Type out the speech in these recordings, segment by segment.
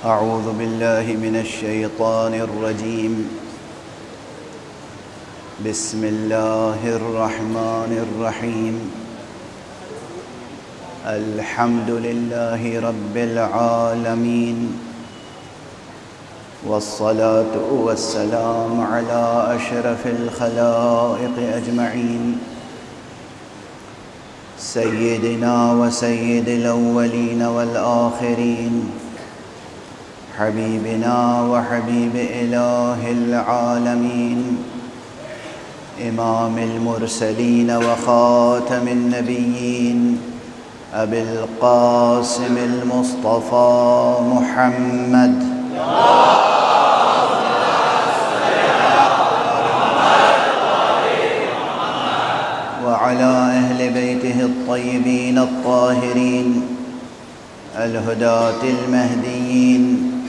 أعوذ بالله من الشيطان الرجيم. بسم الله الرحمن الرحيم. الحمد لله رب العالمين، والصلاة والسلام على أشرف الخلائق أجمعين، سيدنا وسيد الأولين والآخرين، حبيبنا وحبيب إله العالمين، إمام المرسلين وخاتم النبيين، أبي القاسم المصطفى محمد وعلى أهل بيته الطيبين الطاهرين الهداة المهديين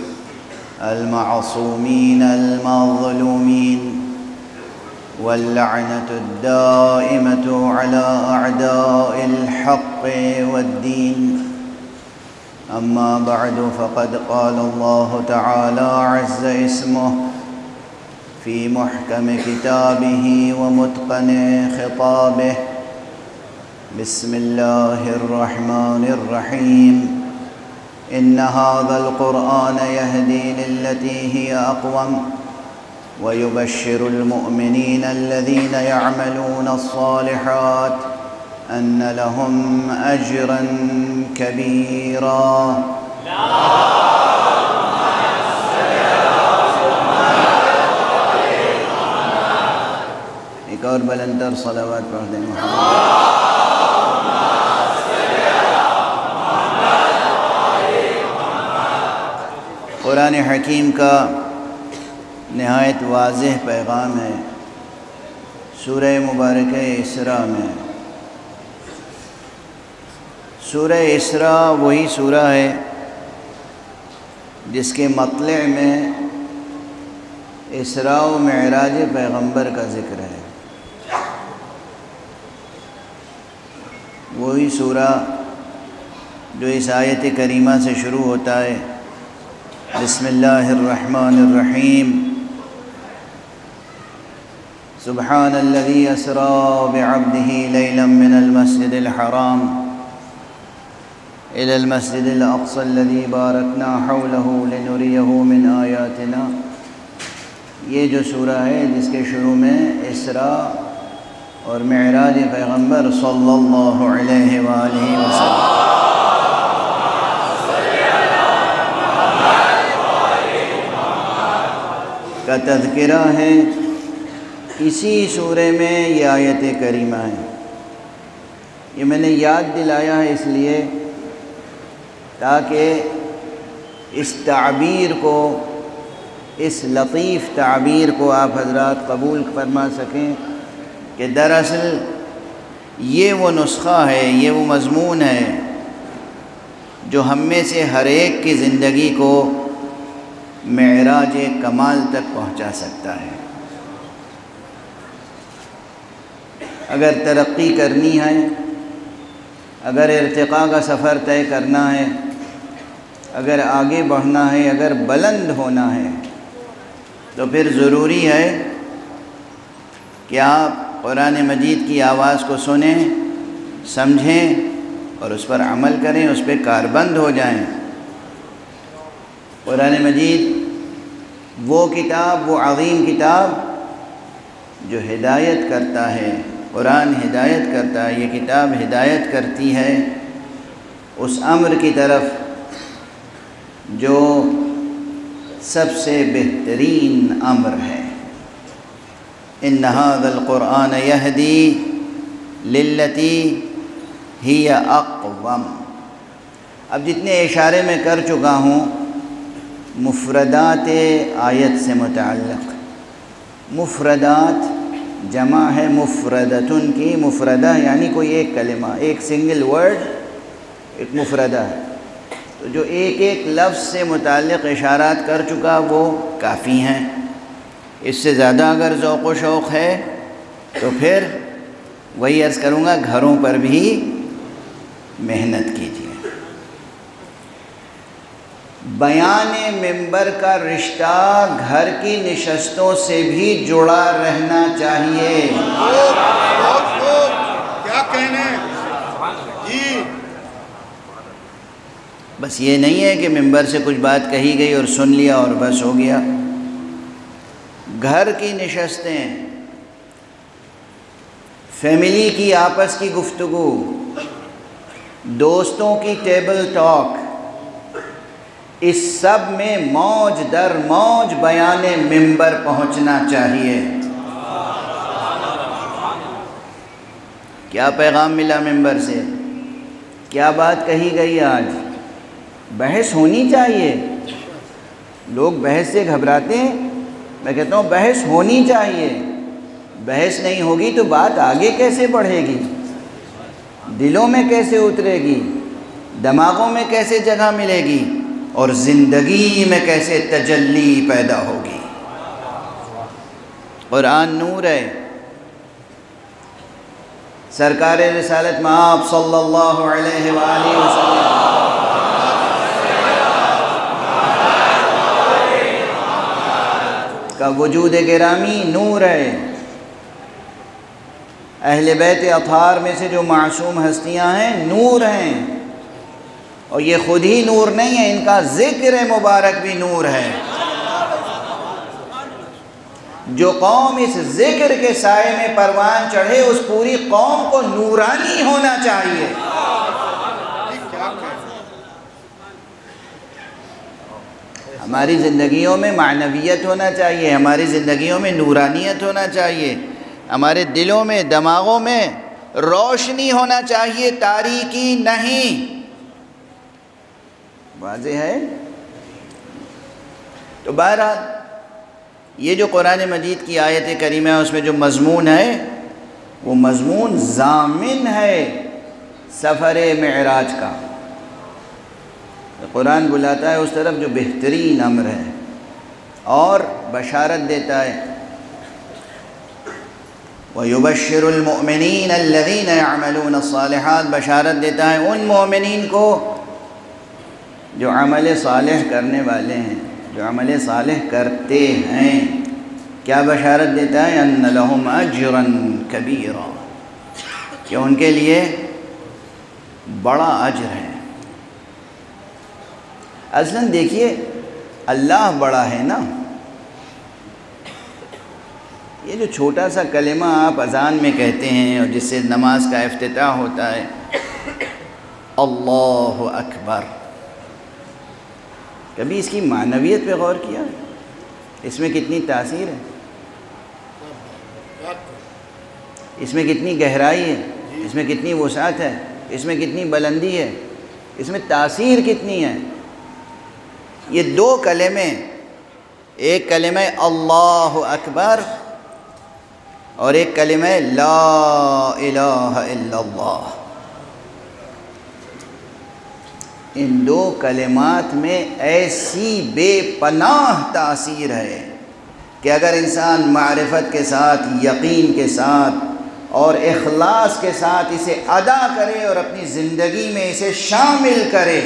المعصومين المظلومين، واللعنة الدائمة على أعداء الحق والدين. أما بعد، فقد قال الله تعالى عز اسمه في محكم كتابه ومتقن خطابه. بسم الله الرحمن الرحيم. إن هذا القرآن يهدي للتي هي أقوم، ويبشر المؤمنين الذين يعملون الصالحات أن لهم أجرا كبيرا. ایک اور بلندر صلوات پڑھ دیں محمد. قرآن حکیم کا نہایت واضح پیغام ہے سورہ مبارکہ اسراء میں. سورہ اسراء وہی سورہ ہے جس کے مطلع میں اسراء و معراج پیغمبر کا ذکر ہے. وہی سورہ جو اس آیت کریمہ سے شروع ہوتا ہے. بسم اللہ الرحمن الرحیم. سبحان الذي أسرى بعبده ليلا من المسجد الحرام إلى المسجد الأقصى الذي باركنا حوله لنريه من آياتنا. یہ جو سورہ ہے جس کے شروع میں اسراء اور معراج پیغمبر صلی اللہ علیہ وآلہ وسلم کا تذکرہ ہے. اسی سورے میں یہ آیت کریمہ ہے. یہ میں نے یاد دلایا ہے اس لیے تاکہ اس تعبیر کو، اس لطیف تعبیر کو آپ حضرات قبول فرما سکیں کہ دراصل یہ وہ نسخہ ہے، یہ وہ مضمون ہے جو ہم میں سے ہر ایک کی زندگی کو معراج کمال تک پہنچا سکتا ہے. اگر ترقی کرنی ہے، اگر ارتقاء کا سفر طے کرنا ہے، اگر آگے بڑھنا ہے، اگر بلند ہونا ہے، تو پھر ضروری ہے کہ آپ قرآن مجید کی آواز کو سنیں، سمجھیں اور اس پر عمل کریں، اس پہ کاربند ہو جائیں. قرآن مجید وہ کتاب، وہ عظیم کتاب جو ہدایت کرتا ہے. قرآن ہدایت کرتا ہے، یہ کتاب ہدایت کرتی ہے اس امر کی طرف جو سب سے بہترین امر ہے. ان هذا القرآن يهدي للتي هي اقوم. اب جتنے اشارے میں کر چکا ہوں مفردات آیت سے متعلق. مفردات جمع ہے مفردتن کی. مفردہ یعنی کوئی ایک کلمہ، ایک سنگل ورڈ ایک مفردہ ہے. تو جو ایک ایک لفظ سے متعلق اشارات کر چکا وہ کافی ہیں. اس سے زیادہ اگر ذوق و شوق ہے تو پھر وہی عرض کروں گا، گھروں پر بھی محنت کیجیے. بیان منبر کا رشتہ گھر کی نشستوں سے بھی جڑا رہنا چاہیے۔ کیا کہنے جی، بس یہ نہیں ہے کہ منبر سے کچھ بات کہی گئی اور سن لیا اور بس ہو گیا۔ گھر کی نشستیں، فیملی کی آپس کی گفتگو، دوستوں کی ٹیبل ٹاک، اس سب میں موج در موج بیان منبر پہنچنا چاہیے۔ کیا پیغام ملا منبر سے؟ کیا بات کہی گئی آج؟ بحث ہونی چاہیے۔ لوگ بحث سے گھبراتے ہیں، میں کہتا ہوں بحث ہونی چاہیے۔ بحث نہیں ہوگی تو بات آگے کیسے بڑھے گی؟ دلوں میں کیسے اترے گی؟ دماغوں میں کیسے جگہ ملے گی؟ اور زندگی میں کیسے تجلی پیدا ہوگی؟ قرآن نور ہے۔ سرکار رسالت مآب صلی اللہ علیہ وآلہ وسلم کا وجود گرامی نور ہے۔ اہل بیت اطہار میں سے جو معصوم ہستیاں ہیں نور ہیں، اور یہ خود ہی نور نہیں ہے، ان کا ذکر مبارک بھی نور ہے۔ جو قوم اس ذکر کے سائے میں پروان چڑھے اس پوری قوم کو نورانی ہونا چاہیے۔ ہماری زندگیوں میں معنویت ہونا چاہیے، ہماری زندگیوں میں نورانیت ہونا چاہیے، ہمارے دلوں میں دماغوں میں روشنی ہونا چاہیے، تاریکی نہیں۔ واضح ہے؟ تو بہرحال یہ جو قرآن مجید کی آیت کریمہ ہے اس میں جو مضمون ہے وہ مضمون ضامن ہے سفر معراج کا۔ قرآن بلاتا ہے اس طرف جو بہترین امر ہے اور بشارت دیتا ہے۔ وَيُبَشِّرُ الْمُؤْمِنِينَ الَّذِينَ يَعْمَلُونَ الصَّالِحَاتِ، بشارت دیتا ہے ان مومنین کو جو عمل صالح کرنے والے ہیں، جو عمل صالح کرتے ہیں۔ کیا بشارت دیتا ہے؟ أَنَّ لَهُمْ أَجْرًا كَبِيرًا، کہ ان کے لیے بڑا اجر ہے۔ اصلاً دیکھیے اللہ بڑا ہے نا، یہ جو چھوٹا سا کلمہ آپ اذان میں کہتے ہیں اور جس سے نماز کا افتتاح ہوتا ہے، اللہ اکبر، کبھی اس کی معنویت پہ غور کیا؟ اس میں کتنی تاثیر ہے، اس میں کتنی گہرائی ہے، اس میں کتنی وسعت ہے، اس میں کتنی بلندی ہے، اس میں تاثیر کتنی ہے۔ یہ دو کلمے، ایک کلمہ اللہ اکبر اور ایک کلمہ لا الہ الا اللہ، ان دو کلمات میں ایسی بے پناہ تاثیر ہے کہ اگر انسان معرفت کے ساتھ، یقین کے ساتھ اور اخلاص کے ساتھ اسے ادا کرے اور اپنی زندگی میں اسے شامل کرے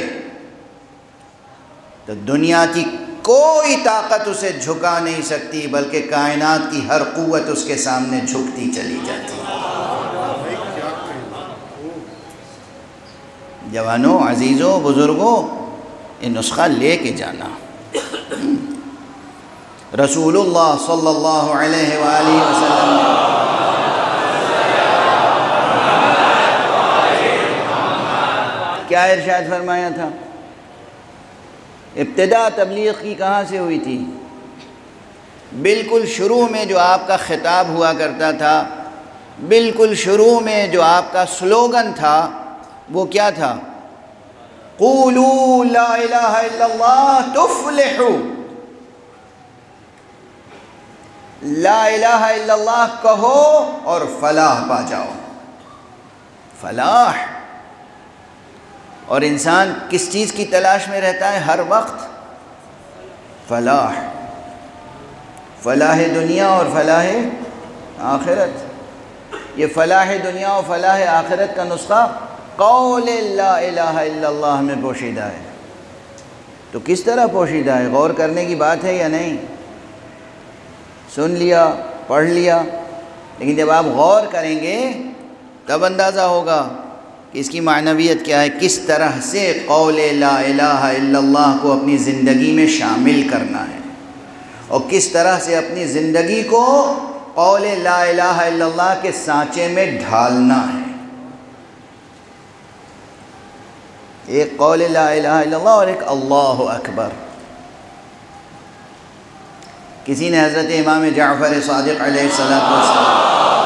تو دنیا کی کوئی طاقت اسے جھکا نہیں سکتی، بلکہ کائنات کی ہر قوت اس کے سامنے جھکتی چلی جاتی ہے۔ جوانوں، عزیزوں، بزرگوں، یہ نسخہ لے کے جانا۔ رسول اللہ صلی اللہ علیہ وآلہ وسلم نے کیا ارشاد فرمایا تھا؟ ابتدا تبلیغ کی کہاں سے ہوئی تھی؟ بالکل شروع میں جو آپ کا خطاب ہوا کرتا تھا، بالکل شروع میں جو آپ کا سلوگن تھا وہ کیا تھا؟ قولوا لا الہ الا اللہ تفلحوا، لا الہ الا اللہ کہو اور فلاح پا جاؤ۔ فلاح، اور انسان کس چیز کی تلاش میں رہتا ہے ہر وقت؟ فلاح، فلاح دنیا اور فلاح آخرت۔ یہ فلاح دنیا اور فلاح آخرت کا نسخہ قول لا الہ الا اللہ میں پوشیدہ ہے۔ تو کس طرح پوشیدہ ہے؟ غور کرنے کی بات ہے یا نہیں؟ سن لیا، پڑھ لیا، لیکن جب آپ غور کریں گے تب اندازہ ہوگا کہ اس کی معنویت کیا ہے، کس طرح سے قول لا الہ الا اللہ کو اپنی زندگی میں شامل کرنا ہے، اور کس طرح سے اپنی زندگی کو قول لا الہ الا اللہ کے سانچے میں ڈھالنا ہے۔ ایک قول لا الہ الا اللہ اور ایک اللہ اکبر۔ کسی نے حضرت امام جعفر صادق علیہ السلام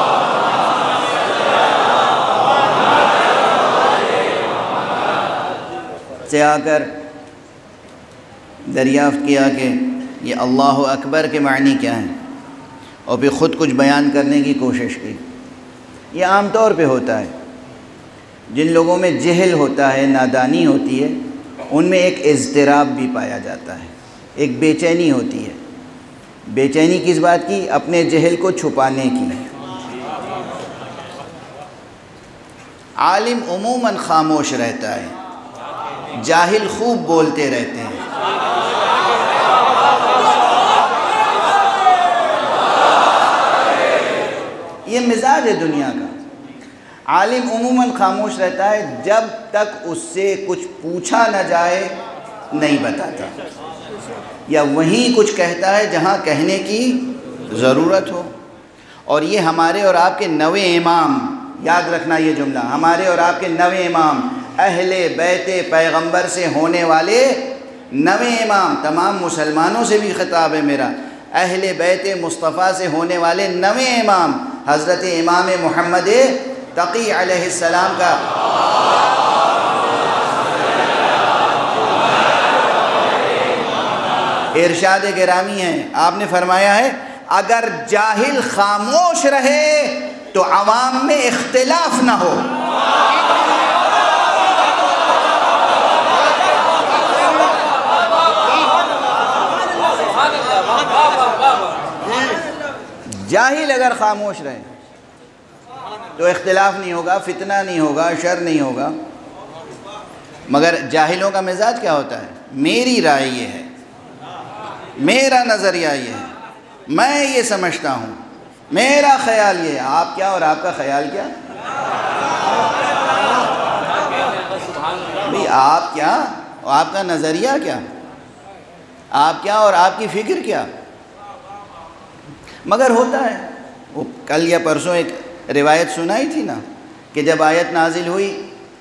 سے آ کر دریافت کیا کہ یہ اللہ اکبر کے معنی کیا ہیں، اور پھر خود کچھ بیان کرنے کی کوشش کی۔ یہ عام طور پہ ہوتا ہے، جن لوگوں میں جہل ہوتا ہے، نادانی ہوتی ہے، ان میں ایک اضطراب بھی پایا جاتا ہے، ایک بے چینی ہوتی ہے۔ بے چینی کس بات کی؟ اپنے جہل کو چھپانے کی۔ عالم عموماً خاموش رہتا ہے، جاہل خوب بولتے رہتے ہیں۔ یہ مزاج ہے دنیا کا۔ عالم عموماً خاموش رہتا ہے، جب تک اس سے کچھ پوچھا نہ جائے نہیں بتاتا، یا وہیں کچھ کہتا ہے جہاں کہنے کی ضرورت ہو۔ اور یہ ہمارے اور آپ کے نوے امام، یاد رکھنا یہ جملہ، ہمارے اور آپ کے نوے امام، اہل بیت پیغمبر سے ہونے والے نوے امام، تمام مسلمانوں سے بھی خطاب ہے میرا، اہل بیت مصطفیٰ سے ہونے والے نوے امام، حضرت امام محمد تقی علیہ السلام کا ارشاد گرامی ہے۔ آپ نے فرمایا ہے اگر جاہل خاموش رہے تو عوام میں اختلاف نہ ہو۔ جاہل اگر خاموش رہے تو اختلاف نہیں ہوگا، فتنہ نہیں ہوگا، شر نہیں ہوگا۔ مگر جاہلوں کا مزاج کیا ہوتا ہے؟ میری رائے یہ ہے، میرا نظریہ یہ ہے، میں یہ سمجھتا ہوں، میرا خیال یہ ہے۔ آپ کیا اور آپ کا خیال کیا؟ بھئی آپ کیا اور آپ کا نظریہ کیا؟ آپ کیا اور آپ کی فکر کیا؟ مگر ہوتا ہے، وہ کل یا پرسوں ایک روایت سنائی تھی نا کہ جب آیت نازل ہوئی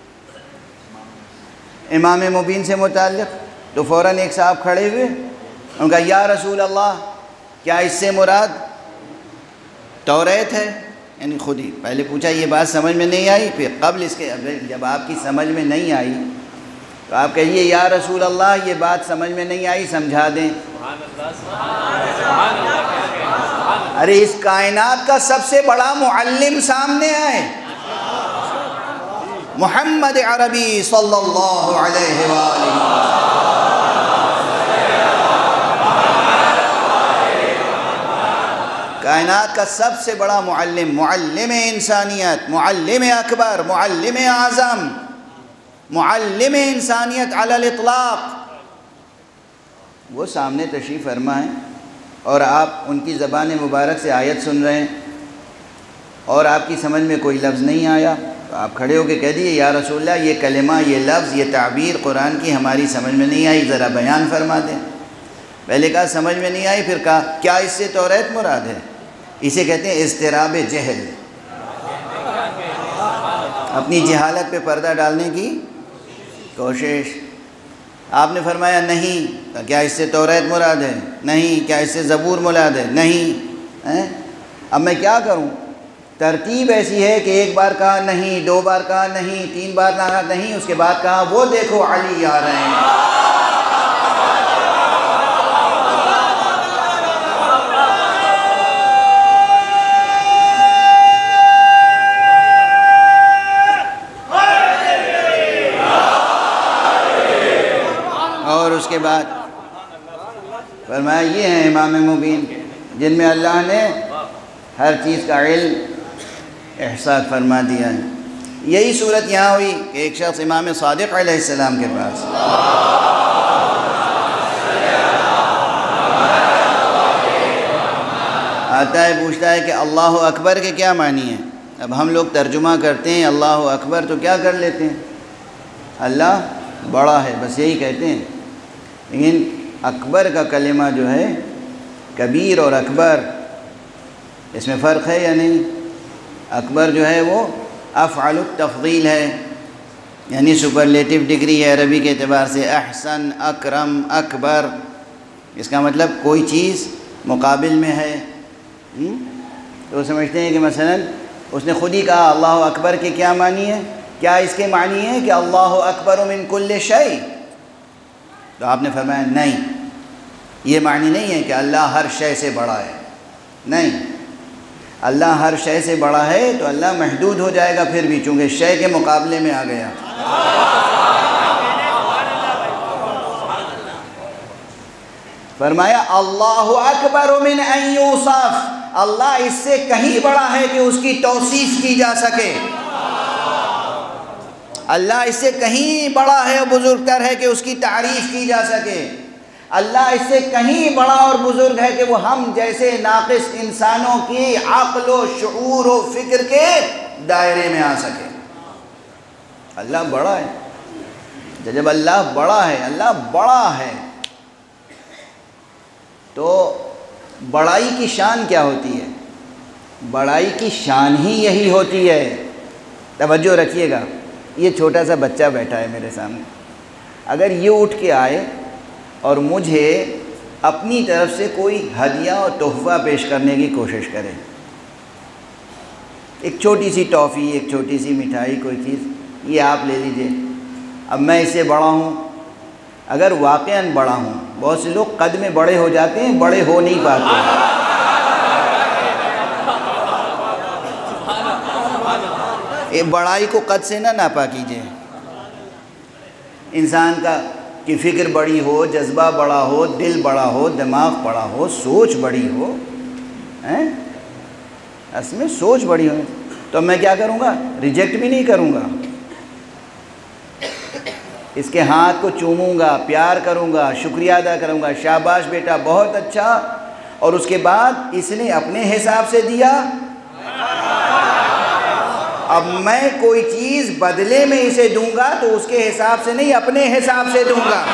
امام مبین سے متعلق تو فوراً ایک صاحب کھڑے ہوئے، ان کا یا رسول اللہ کیا اس سے مراد توریت ہے؟ یعنی خود ہی پہلے پوچھا، یہ بات سمجھ میں نہیں آئی، پھر قبل اس کے جب آپ کی سمجھ میں نہیں آئی تو آپ کہیے یا رسول اللہ یہ بات سمجھ میں نہیں آئی، سمجھا دیں۔ ارے اس کائنات کا سب سے بڑا معلم سامنے آئے، محمد عربی صلی اللہ علیہ وآلہ کائنات کا سب سے بڑا معلم، معلم انسانیت، معلم اکبر، معلم اعظم، معلم انسانیت علی الاطلاق، وہ سامنے تشریف فرما ہے اور آپ ان کی زبان مبارک سے آیت سن رہے ہیں اور آپ کی سمجھ میں کوئی لفظ نہیں آیا تو آپ کھڑے ہو کے کہہ دیے یا رسول اللہ یہ کلمہ، یہ لفظ، یہ تعبیر قرآن کی ہماری سمجھ میں نہیں آئی، ذرا بیان فرما دیں۔ پہلے کہا سمجھ میں نہیں آئی، پھر کہا کیا اس سے توریت مراد ہے؟ اسے کہتے ہیں اضطراب جہل، اپنی جہالت پہ پردہ ڈالنے کی کوشش۔ آپ نے فرمایا نہیں، کیا اس سے توریت مراد ہے؟ نہیں۔ کیا اس سے زبور مراد ہے؟ نہیں۔ اب میں کیا کروں؟ ترتیب ایسی ہے کہ ایک بار کہا نہیں، دو بار کہا نہیں، تین بار کہا نہیں، اس کے بعد کہا وہ دیکھو علی آ رہے ہیں۔ اور اس کے بعد فرمایا یہ ہیں امام مبین جن میں اللہ نے ہر چیز کا علم احساس فرما دیا ہے۔ یہی صورت یہاں ہوئی کہ ایک شخص امام صادق علیہ السلام کے پاس آتا ہے پوچھتا ہے کہ اللہ اکبر کے کیا معنی ہے؟ اب ہم لوگ ترجمہ کرتے ہیں اللہ اکبر تو کیا کر لیتے ہیں؟ اللہ بڑا ہے، بس یہی کہتے ہیں. لیکن اکبر کا کلمہ جو ہے، کبیر اور اکبر، اس میں فرق ہے یا نہیں؟ اکبر جو ہے وہ افعل التفضیل ہے، یعنی سپرلیٹو ڈگری ہے عربی کے اعتبار سے. احسن، اکرم، اکبر، اس کا مطلب کوئی چیز مقابل میں ہے. تو سمجھتے ہیں کہ مثلا اس نے خود ہی کہا اللہ اکبر کے کیا معنی ہے؟ کیا اس کے معنی ہے کہ اللہ اکبر من کل شیء؟ تو آپ نے فرمایا نہیں، یہ معنی نہیں ہے کہ اللہ ہر شے سے بڑا ہے. نہیں، اللہ ہر شے سے بڑا ہے تو اللہ محدود ہو جائے گا پھر بھی، چونکہ شے کے مقابلے میں آ گیا. فرمایا اللہ اکبر من ان یوصف، اللہ اس سے کہیں بڑا ہے کہ اس کی توصیف کی جا سکے. اللہ اس سے کہیں بڑا ہے اور بزرگ تر ہے کہ اس کی تعریف کی جا سکے. اللہ اس سے کہیں بڑا اور بزرگ ہے کہ وہ ہم جیسے ناقص انسانوں کی عقل و شعور و فکر کے دائرے میں آ سکے. اللہ بڑا ہے. جب اللہ بڑا ہے، اللہ بڑا ہے، تو بڑائی کی شان کیا ہوتی ہے؟ بڑائی کی شان ہی یہی ہوتی ہے. توجہ رکھیے گا، یہ چھوٹا سا بچہ بیٹھا ہے میرے سامنے، اگر یہ اٹھ کے آئے اور مجھے اپنی طرف سے کوئی ہدیہ اور تحفہ پیش کرنے کی کوشش کرے، ایک چھوٹی سی ٹافی، ایک چھوٹی سی مٹھائی، کوئی چیز، یہ آپ لے لیجئے. اب میں اس سے بڑا ہوں، اگر واقعاً بڑا ہوں، بہت سے لوگ قد میں بڑے ہو جاتے ہیں، بڑے ہو نہیں پاتے. بڑائی کو قد سے نہ ناپا کیجئے. انسان کا کی فکر بڑی ہو، جذبہ بڑا ہو، دل بڑا ہو، دماغ بڑا ہو، سوچ بڑی ہو، اس میں سوچ بڑی ہو، تو میں کیا کروں گا؟ ریجیکٹ بھی نہیں کروں گا. اس کے ہاتھ کو چوموں گا، پیار کروں گا، شکریہ ادا کروں گا، شاباش بیٹا بہت اچھا. اور اس کے بعد اس نے اپنے حساب سے دیا، اب میں کوئی چیز بدلے میں اسے دوں گا تو اس کے حساب سے نہیں، اپنے حساب سے دوں گا.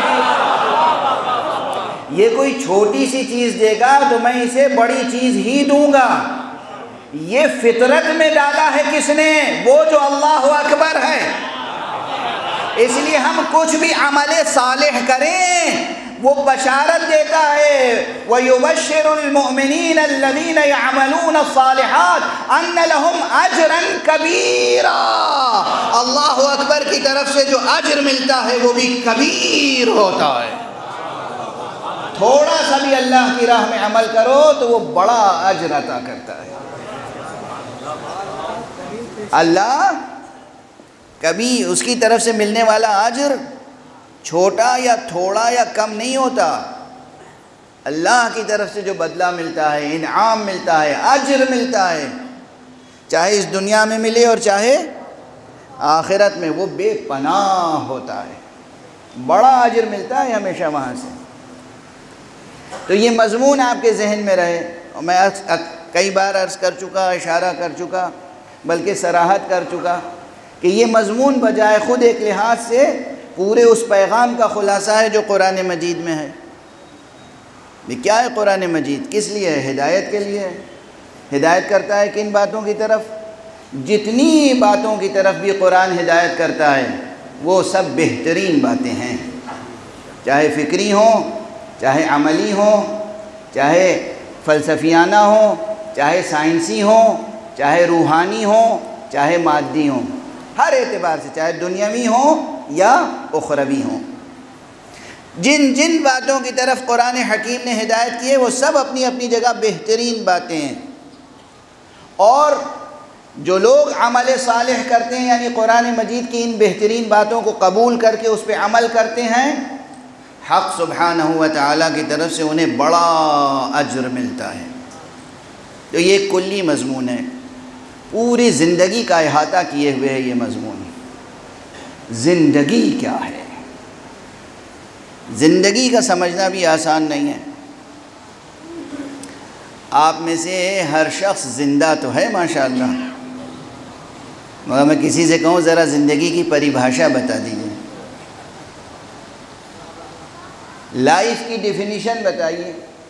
یہ کوئی چھوٹی سی چیز دے گا تو میں اسے بڑی چیز ہی دوں گا. یہ فطرت میں ڈالا ہے کس نے؟ وہ جو اللہ اکبر ہے. اس لیے ہم کچھ بھی عمل صالح کریں، وہ بشارت دیتا ہے وَيُبَشِّرُ الْمُؤْمِنِينَ الَّذِينَ يَعْمَلُونَ الصَّالِحَاتِ أَنَّ لَهُمْ أَجْرًا كَبِيرًا. اللہ اکبر کی طرف سے جو اجر ملتا ہے وہ بھی کبیر ہوتا ہے. تھوڑا سا بھی اللہ کی راہ میں عمل کرو تو وہ بڑا اجر عطا کرتا ہے. اللہ کبھی اس کی طرف سے ملنے والا اجر چھوٹا یا تھوڑا یا کم نہیں ہوتا. اللہ کی طرف سے جو بدلہ ملتا ہے، انعام ملتا ہے، اجر ملتا ہے، چاہے اس دنیا میں ملے اور چاہے آخرت میں، وہ بے پناہ ہوتا ہے. بڑا اجر ملتا ہے ہمیشہ وہاں سے. تو یہ مضمون آپ کے ذہن میں رہے. اور میں کئی بار عرض کر چکا، اشارہ کر چکا، بلکہ صراحت کر چکا کہ یہ مضمون بجائے خود ایک لحاظ سے پورے اس پیغام کا خلاصہ ہے جو قرآن مجید میں ہے. یہ کیا ہے قرآن مجید؟ کس لیے ہے؟ ہدایت کے لیے ہے. ہدایت کرتا ہے کن باتوں کی طرف؟ جتنی باتوں کی طرف بھی قرآن ہدایت کرتا ہے وہ سب بہترین باتیں ہیں، چاہے فکری ہوں، چاہے عملی ہوں، چاہے فلسفیانہ ہوں، چاہے سائنسی ہوں، چاہے روحانی ہوں، چاہے مادی ہوں، ہر اعتبار سے، چاہے دنیاوی ہوں یا اخروی ہوں. جن جن باتوں کی طرف قرآن حکیم نے ہدایت کی ہے وہ سب اپنی اپنی جگہ بہترین باتیں ہیں. اور جو لوگ عمل صالح کرتے ہیں، یعنی قرآن مجید کی ان بہترین باتوں کو قبول کر کے اس پہ عمل کرتے ہیں، حق سبحانہ و تعالیٰ کی طرف سے انہیں بڑا اجر ملتا ہے. تو یہ ایک کلی مضمون ہے، پوری زندگی کا احاطہ کیے ہوئے ہے یہ مضمون. زندگی کیا ہے؟ زندگی کا سمجھنا بھی آسان نہیں ہے. آپ میں سے ہر شخص زندہ تو ہے ماشاءاللہ، مگر میں کسی سے کہوں ذرا زندگی کی پریبھاشا بتا دیجیے، لائف کی ڈیفینیشن بتائیے،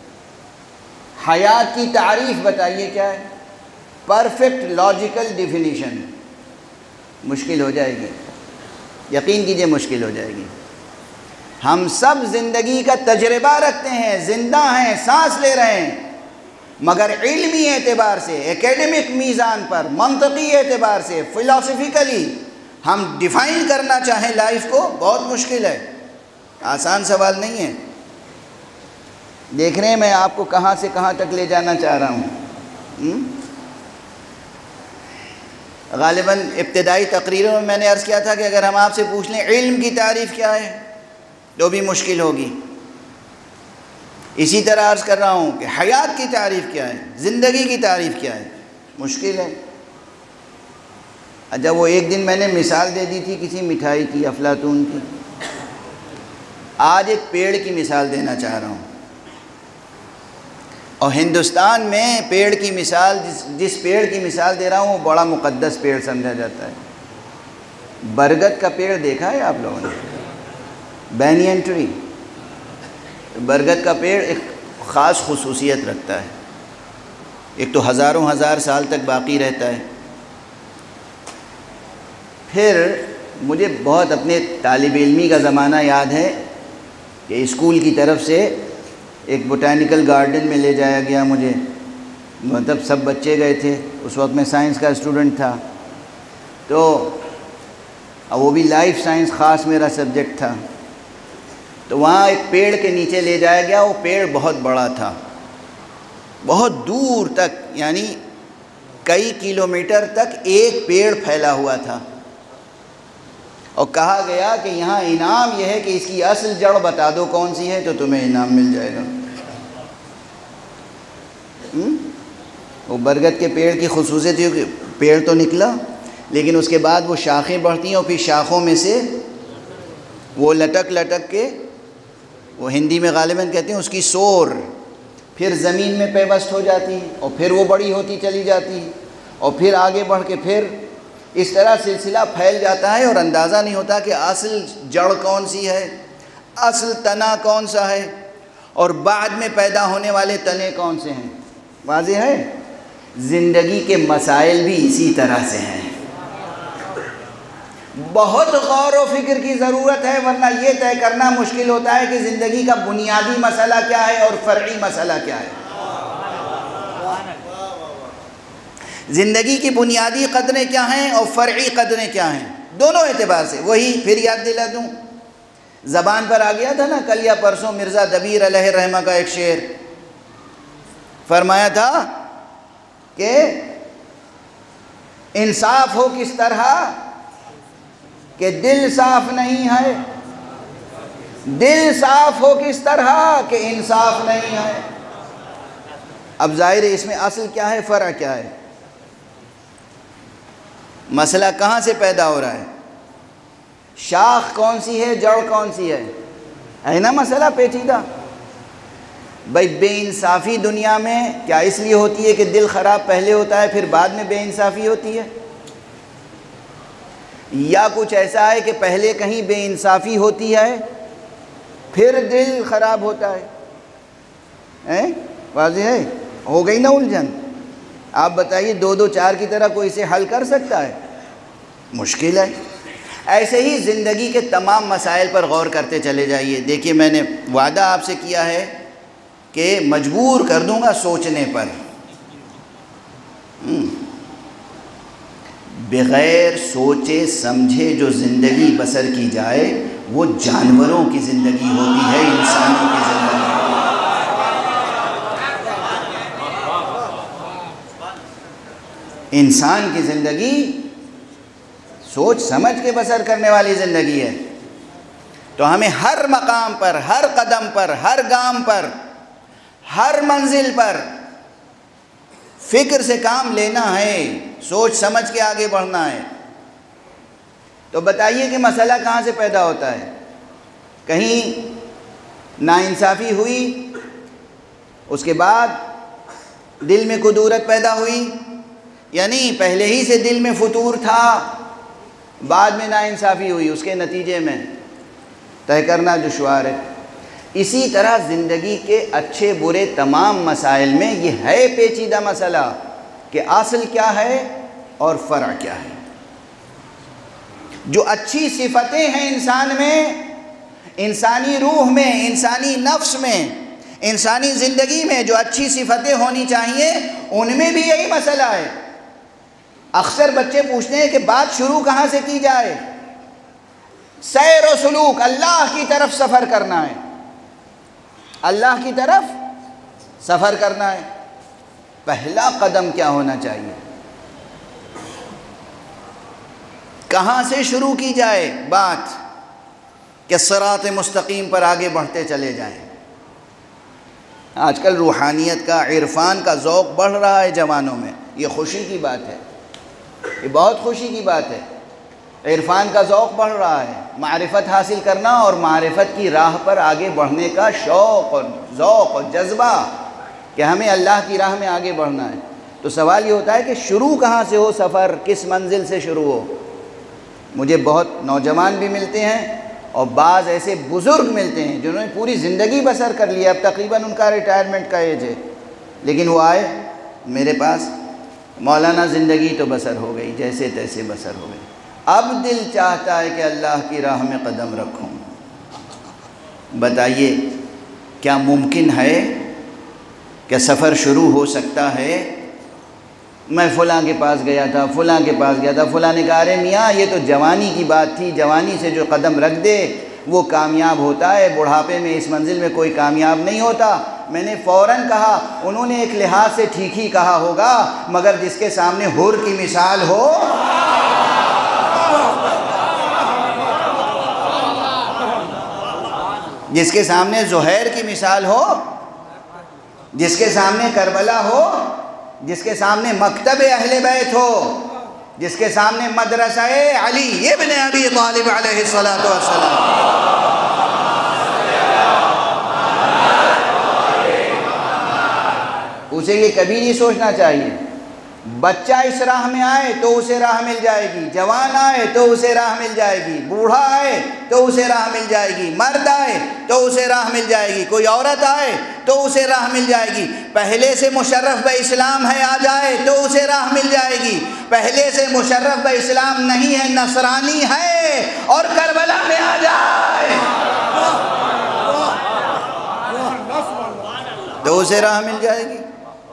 حیات کی تعریف بتائیے کیا ہے، پرفیکٹ لاجیکل ڈیفینیشن۔ مشکل ہو جائے گی، یقین کیجئے مشکل ہو جائے گی۔ ہم سب زندگی کا تجربہ رکھتے ہیں، زندہ ہیں، سانس لے رہے ہیں، مگر علمی اعتبار سے، ایکیڈمک میزان پر، منطقی اعتبار سے، فلسفیکلی ہم ڈیفائن کرنا چاہیں لائف کو، بہت مشکل ہے، آسان سوال نہیں ہے۔ دیکھ رہے ہیں میں آپ کو کہاں سے کہاں تک لے جانا چاہ رہا ہوں۔ غالباً ابتدائی تقریروں میں نے عرض کیا تھا کہ اگر ہم آپ سے پوچھ لیں علم کی تعریف کیا ہے تو بھی مشکل ہوگی۔ اسی طرح عرض کر رہا ہوں کہ حیات کی تعریف کیا ہے، زندگی کی تعریف کیا ہے، مشکل ہے۔ اچھا وہ ایک دن میں نے مثال دے دی تھی کسی مٹھائی کی، افلاطون کی، آج ایک پیڑ کی مثال دینا چاہ رہا ہوں، اور ہندوستان میں پیڑ کی مثال، جس پیڑ کی مثال دے رہا ہوں وہ بڑا مقدس پیڑ سمجھا جاتا ہے۔ برگد کا پیڑ دیکھا ہے آپ لوگوں نے؟ بینین ٹری، برگد کا پیڑ ایک خاص خصوصیت رکھتا ہے، ایک تو ہزاروں ہزار سال تک باقی رہتا ہے۔ پھر مجھے بہت اپنے طالب علمی کا زمانہ یاد ہے کہ اسکول کی طرف سے ایک بوٹینیکل گارڈن میں لے جایا گیا مجھے، مطلب سب بچے گئے تھے، اس وقت میں سائنس کا اسٹوڈنٹ تھا، تو وہ بھی لائف سائنس خاص میرا سبجیکٹ تھا۔ تو وہاں ایک پیڑ کے نیچے لے جایا گیا، وہ پیڑ بہت بڑا تھا، بہت دور تک، یعنی کئی کلومیٹر تک ایک پیڑ پھیلا ہوا تھا، اور کہا گیا کہ یہاں انعام یہ ہے کہ اس کی اصل جڑ بتا دو کون سی ہے تو تمہیں انعام مل جائے گا۔ وہ برگد کے پیڑ کی خصوصیت ہے کہ پیڑ تو نکلا لیکن اس کے بعد وہ شاخیں بڑھتی ہیں، اور پھر شاخوں میں سے وہ لٹک لٹک کے، وہ ہندی میں غالباً کہتے ہیں اس کی سور، پھر زمین میں پیوست ہو جاتی ہے، اور پھر وہ بڑی ہوتی چلی جاتی ہے، اور پھر آگے بڑھ کے پھر اس طرح سلسلہ پھیل جاتا ہے، اور اندازہ نہیں ہوتا کہ اصل جڑ کون سی ہے، اصل تنا کون سا ہے، اور بعد میں پیدا ہونے والے تنے کون سے ہیں۔ واضح ہے؟ زندگی کے مسائل بھی اسی طرح سے ہیں۔ بہت غور و فکر کی ضرورت ہے، ورنہ یہ طے کرنا مشکل ہوتا ہے کہ زندگی کا بنیادی مسئلہ کیا ہے اور فرعی مسئلہ کیا ہے۔ زندگی کی بنیادی قدریں کیا ہیں اور فرعی قدریں کیا ہیں، دونوں اعتبار سے۔ وہی پھر یاد دلا دوں، زبان پر آ گیا تھا نا کل یا پرسوں مرزا دبیر علیہ الرحمہ کا ایک شعر، فرمایا تھا کہ انصاف ہو کس طرح کہ دل صاف نہیں ہے، دل صاف ہو کس طرح کہ انصاف نہیں ہے۔ اب ظاہر ہے اس میں اصل کیا ہے، فرع کیا ہے، مسئلہ کہاں سے پیدا ہو رہا ہے، شاخ کون سی ہے، جڑ کون سی ہے نا مسئلہ پیچیدہ۔ بھائی بے انصافی دنیا میں کیا اس لیے ہوتی ہے کہ دل خراب پہلے ہوتا ہے پھر بعد میں بے انصافی ہوتی ہے، یا کچھ ایسا ہے کہ پہلے کہیں بے انصافی ہوتی ہے پھر دل خراب ہوتا ہے؟ واضح ہے؟ ہو گئی نا الجھن؟ آپ بتائیے دو دو چار کی طرح کوئی اسے حل کر سکتا ہے؟ مشکل ہے۔ ایسے ہی زندگی کے تمام مسائل پر غور کرتے چلے جائیے۔ دیکھیے میں نے وعدہ آپ سے کیا ہے کہ مجبور کر دوں گا سوچنے پر۔ بغیر سوچے سمجھے جو زندگی بسر کی جائے وہ جانوروں کی زندگی ہوتی ہے، انسانوں کی زندگی۔ انسان کی زندگی سوچ سمجھ کے بسر کرنے والی زندگی ہے۔ تو ہمیں ہر مقام پر، ہر قدم پر، ہر گام پر، ہر منزل پر فکر سے کام لینا ہے، سوچ سمجھ کے آگے بڑھنا ہے۔ تو بتائیے کہ مسئلہ کہاں سے پیدا ہوتا ہے؟ کہیں ناانصافی ہوئی، اس کے بعد دل میں کدورت پیدا ہوئی، یعنی پہلے ہی سے دل میں فتور تھا، بعد میں ناانصافی ہوئی، اس کے نتیجے میں طے کرنا دشوار ہے۔ اسی طرح زندگی کے اچھے برے تمام مسائل میں یہ ہے پیچیدہ مسئلہ کہ اصل کیا ہے اور فرع کیا ہے۔ جو اچھی صفتیں ہیں انسان میں، انسانی روح میں، انسانی نفس میں، انسانی زندگی میں جو اچھی صفتیں ہونی چاہیے، ان میں بھی یہی مسئلہ ہے۔ اکثر بچے پوچھتے ہیں کہ بات شروع کہاں سے کی جائے؟ سیر و سلوک، اللہ کی طرف سفر کرنا ہے، اللہ کی طرف سفر کرنا ہے۔ پہلا قدم کیا ہونا چاہیے؟ کہاں سے شروع کی جائے بات کہ صراط مستقیم پر آگے بڑھتے چلے جائیں؟ آج کل روحانیت کا، عرفان کا ذوق بڑھ رہا ہے جوانوں میں، یہ خوشی کی بات ہے، یہ بہت خوشی کی بات ہے۔ عرفان کا ذوق بڑھ رہا ہے، معرفت حاصل کرنا اور معرفت کی راہ پر آگے بڑھنے کا شوق اور ذوق اور جذبہ کہ ہمیں اللہ کی راہ میں آگے بڑھنا ہے۔ تو سوال یہ ہوتا ہے کہ شروع کہاں سے ہو سفر، کس منزل سے شروع ہو؟ مجھے بہت نوجوان بھی ملتے ہیں اور بعض ایسے بزرگ ملتے ہیں جنہوں نے پوری زندگی بسر کر لی ہے، اب تقریباً ان کا ریٹائرمنٹ کا ایج ہے، لیکن وہ آئے میرے پاس، مولانا زندگی تو بسر ہو گئی، جیسے تیسے بسر ہو گئی، اب دل چاہتا ہے کہ اللہ کی راہ میں قدم رکھوں۔ بتائیے کیا ممکن ہے کہ سفر شروع ہو سکتا ہے؟ میں فلاں کے پاس گیا تھا، فلاں کے پاس گیا تھا، فلاں نے کہا ارے میاں یہ تو جوانی کی بات تھی، جوانی سے جو قدم رکھ دے وہ کامیاب ہوتا ہے، بڑھاپے میں اس منزل میں کوئی کامیاب نہیں ہوتا۔ میں نے فوراً کہا انہوں نے ایک لحاظ سے ٹھیک ہی کہا ہوگا، مگر جس کے سامنے حور کی مثال ہو، جس کے سامنے زہیر کی مثال ہو، جس کے سامنے کربلا ہو، جس کے سامنے مکتب اہل بیت ہو، جس کے سامنے مدرسہ علی ابن ابی طالب علیہ السلام، اسے یہ کبھی نہیں سوچنا چاہیے بچہ اس راہ میں آئے تو اسے راہ مل جائے گی، جوان آئے تو اسے راہ مل جائے گی، بوڑھا آئے تو اسے راہ مل جائے گی، مرد آئے تو اسے راہ مل جائے گی، کوئی عورت آئے تو اسے راہ مل جائے گی، پہلے سے مشرف باسلام ہے آ جائے تو اسے راہ مل جائے گی، پہلے سے مشرف باسلام نہیں ہے نصرانی ہے اور کربلا میں آ جائے تو اسے راہ مل جائے گی۔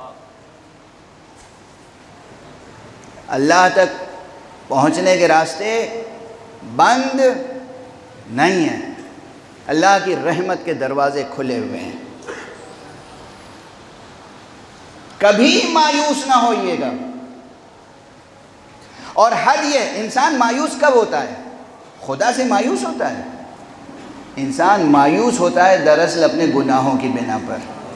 اللہ تک پہنچنے کے راستے بند نہیں ہیں، اللہ کی رحمت کے دروازے کھلے ہوئے ہیں۔ کبھی مایوس نہ ہوئیے گا۔ اور حد یہ، انسان مایوس کب ہوتا ہے؟ خدا سے مایوس ہوتا ہے؟ انسان مایوس ہوتا ہے دراصل اپنے گناہوں کی بنا پر۔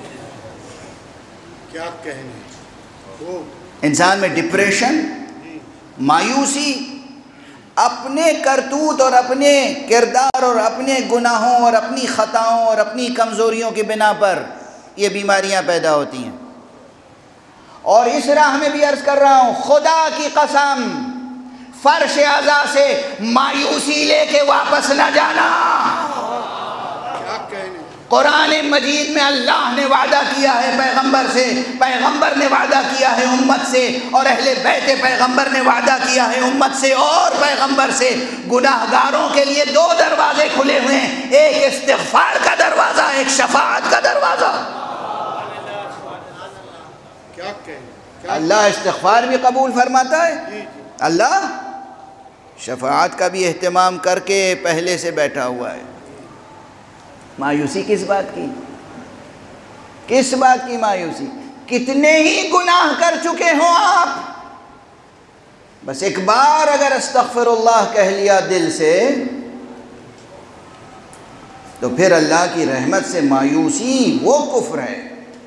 کیا کہنے، انسان میں ڈپریشن، مایوسی اپنے کرتوت اور اپنے کردار اور اپنے گناہوں اور اپنی خطاؤں اور اپنی کمزوریوں کی بنا پر یہ بیماریاں پیدا ہوتی ہیں۔ اور اس راہ میں بھی عرض کر رہا ہوں، خدا کی قسم، فرش اعضا سے مایوسی لے کے واپس نہ جانا۔ کیا کہنے، قرآن مجید میں اللہ نے وعدہ کیا ہے پیغمبر سے، پیغمبر نے وعدہ کیا ہے امت سے، اور اہل بیت پیغمبر نے وعدہ کیا ہے امت سے اور پیغمبر سے۔ گناہگاروں کے لیے دو دروازے کھلے ہوئے ہیں، ایک استغفار کا دروازہ، ایک شفاعت کا دروازہ۔ کیا کہنے، اللہ استغفار بھی قبول فرماتا ہے، اللہ شفاعت کا بھی اہتمام کر کے پہلے سے بیٹھا ہوا ہے۔ مایوسی کس بات کی؟ کس بات کی مایوسی؟ کتنے ہی گناہ کر چکے ہوں آپ، بس ایک بار اگر استغفر اللہ کہہ لیا دل سے تو پھر اللہ کی رحمت سے مایوسی وہ کفر ہے۔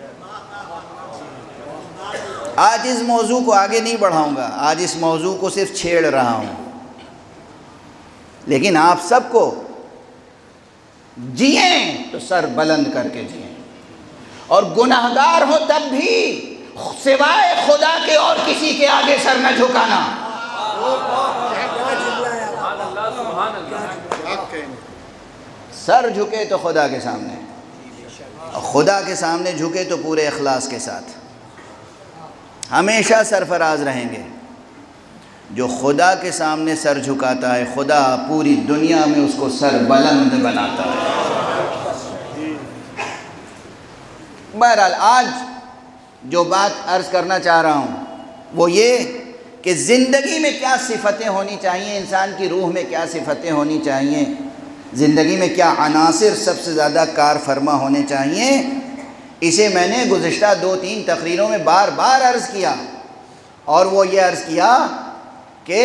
آج اس موضوع کو آگے نہیں بڑھاؤں گا، آج اس موضوع کو صرف چھیڑ رہا ہوں، لیکن آپ سب کو جئیں تو سر بلند کر کے جئیں، اور گناہگار ہو تب بھی سوائے خدا کے اور کسی کے آگے سر نہ جھکانا۔ کیا کہنے، سر جھکے تو خدا کے سامنے، اور خدا کے سامنے جھکے تو پورے اخلاص کے ساتھ، ہمیشہ سرفراز رہیں گے۔ جو خدا کے سامنے سر جھکاتا ہے، خدا پوری دنیا میں اس کو سر بلند بناتا ہے۔ بہرحال آج جو بات عرض کرنا چاہ رہا ہوں وہ یہ کہ زندگی میں کیا صفتیں ہونی چاہیے، انسان کی روح میں کیا صفتیں ہونی چاہیے، زندگی میں کیا عناصر سب سے زیادہ کار فرما ہونے چاہیے، اسے میں نے گزشتہ 2-3 تقریروں میں بار بار عرض کیا، اور وہ یہ عرض کیا کہ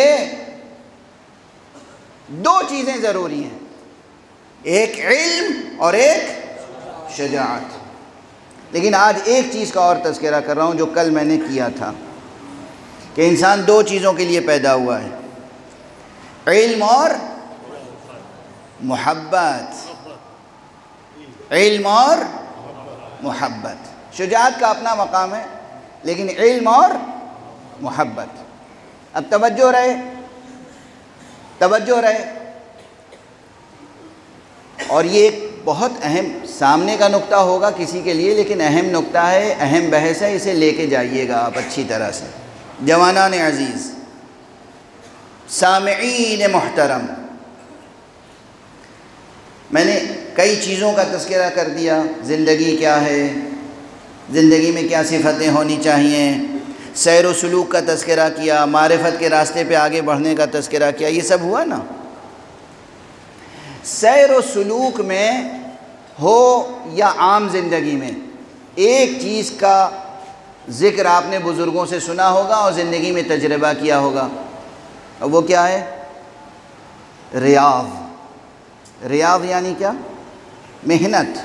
2 چیزیں ضروری ہیں، ایک علم اور ایک شجاعت۔ لیکن آج ایک چیز کا اور تذکرہ کر رہا ہوں جو کل میں نے کیا تھا، کہ انسان 2 چیزوں کے لیے پیدا ہوا ہے، علم اور محبت، علم اور محبت۔ شجاعت کا اپنا مقام ہے، لیکن علم اور محبت۔ اب توجہ رہے، توجہ رہے، اور یہ ایک بہت اہم سامنے کا نقطہ ہوگا کسی کے لیے، لیکن اہم نقطہ ہے، اہم بحث ہے، اسے لے کے جائیے گا آپ اچھی طرح سے۔ جوانان عزیز، سامعین محترم، میں نے کئی چیزوں کا تذکرہ کر دیا، زندگی کیا ہے، زندگی میں کیا صفتیں ہونی چاہیے، سیر و سلوک کا تذکرہ کیا، معرفت کے راستے پہ آگے بڑھنے کا تذکرہ کیا، یہ سب ہوا نا۔ سیر و سلوک میں ہو یا عام زندگی میں، ایک چیز کا ذکر آپ نے بزرگوں سے سنا ہوگا اور زندگی میں تجربہ کیا ہوگا، اور وہ کیا ہے؟ ریاض۔ ریاض یعنی کیا؟ محنت،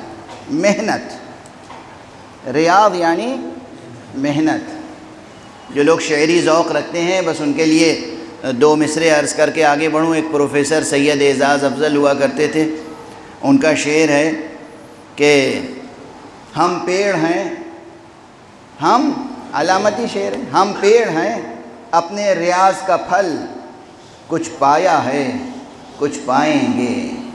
محنت، ریاض یعنی محنت۔ جو لوگ شعری ذوق رکھتے ہیں، بس ان کے لیے 2 مصرے عرض کر کے آگے بڑھوں۔ ایک پروفیسر سید اعزاز افضل ہوا کرتے تھے، ان کا شعر ہے کہ ہم پیڑ ہیں، ہم علامتی شعر ہیں، ہم پیڑ ہیں اپنے ریاض کا پھل، کچھ پایا ہے کچھ پائیں گے۔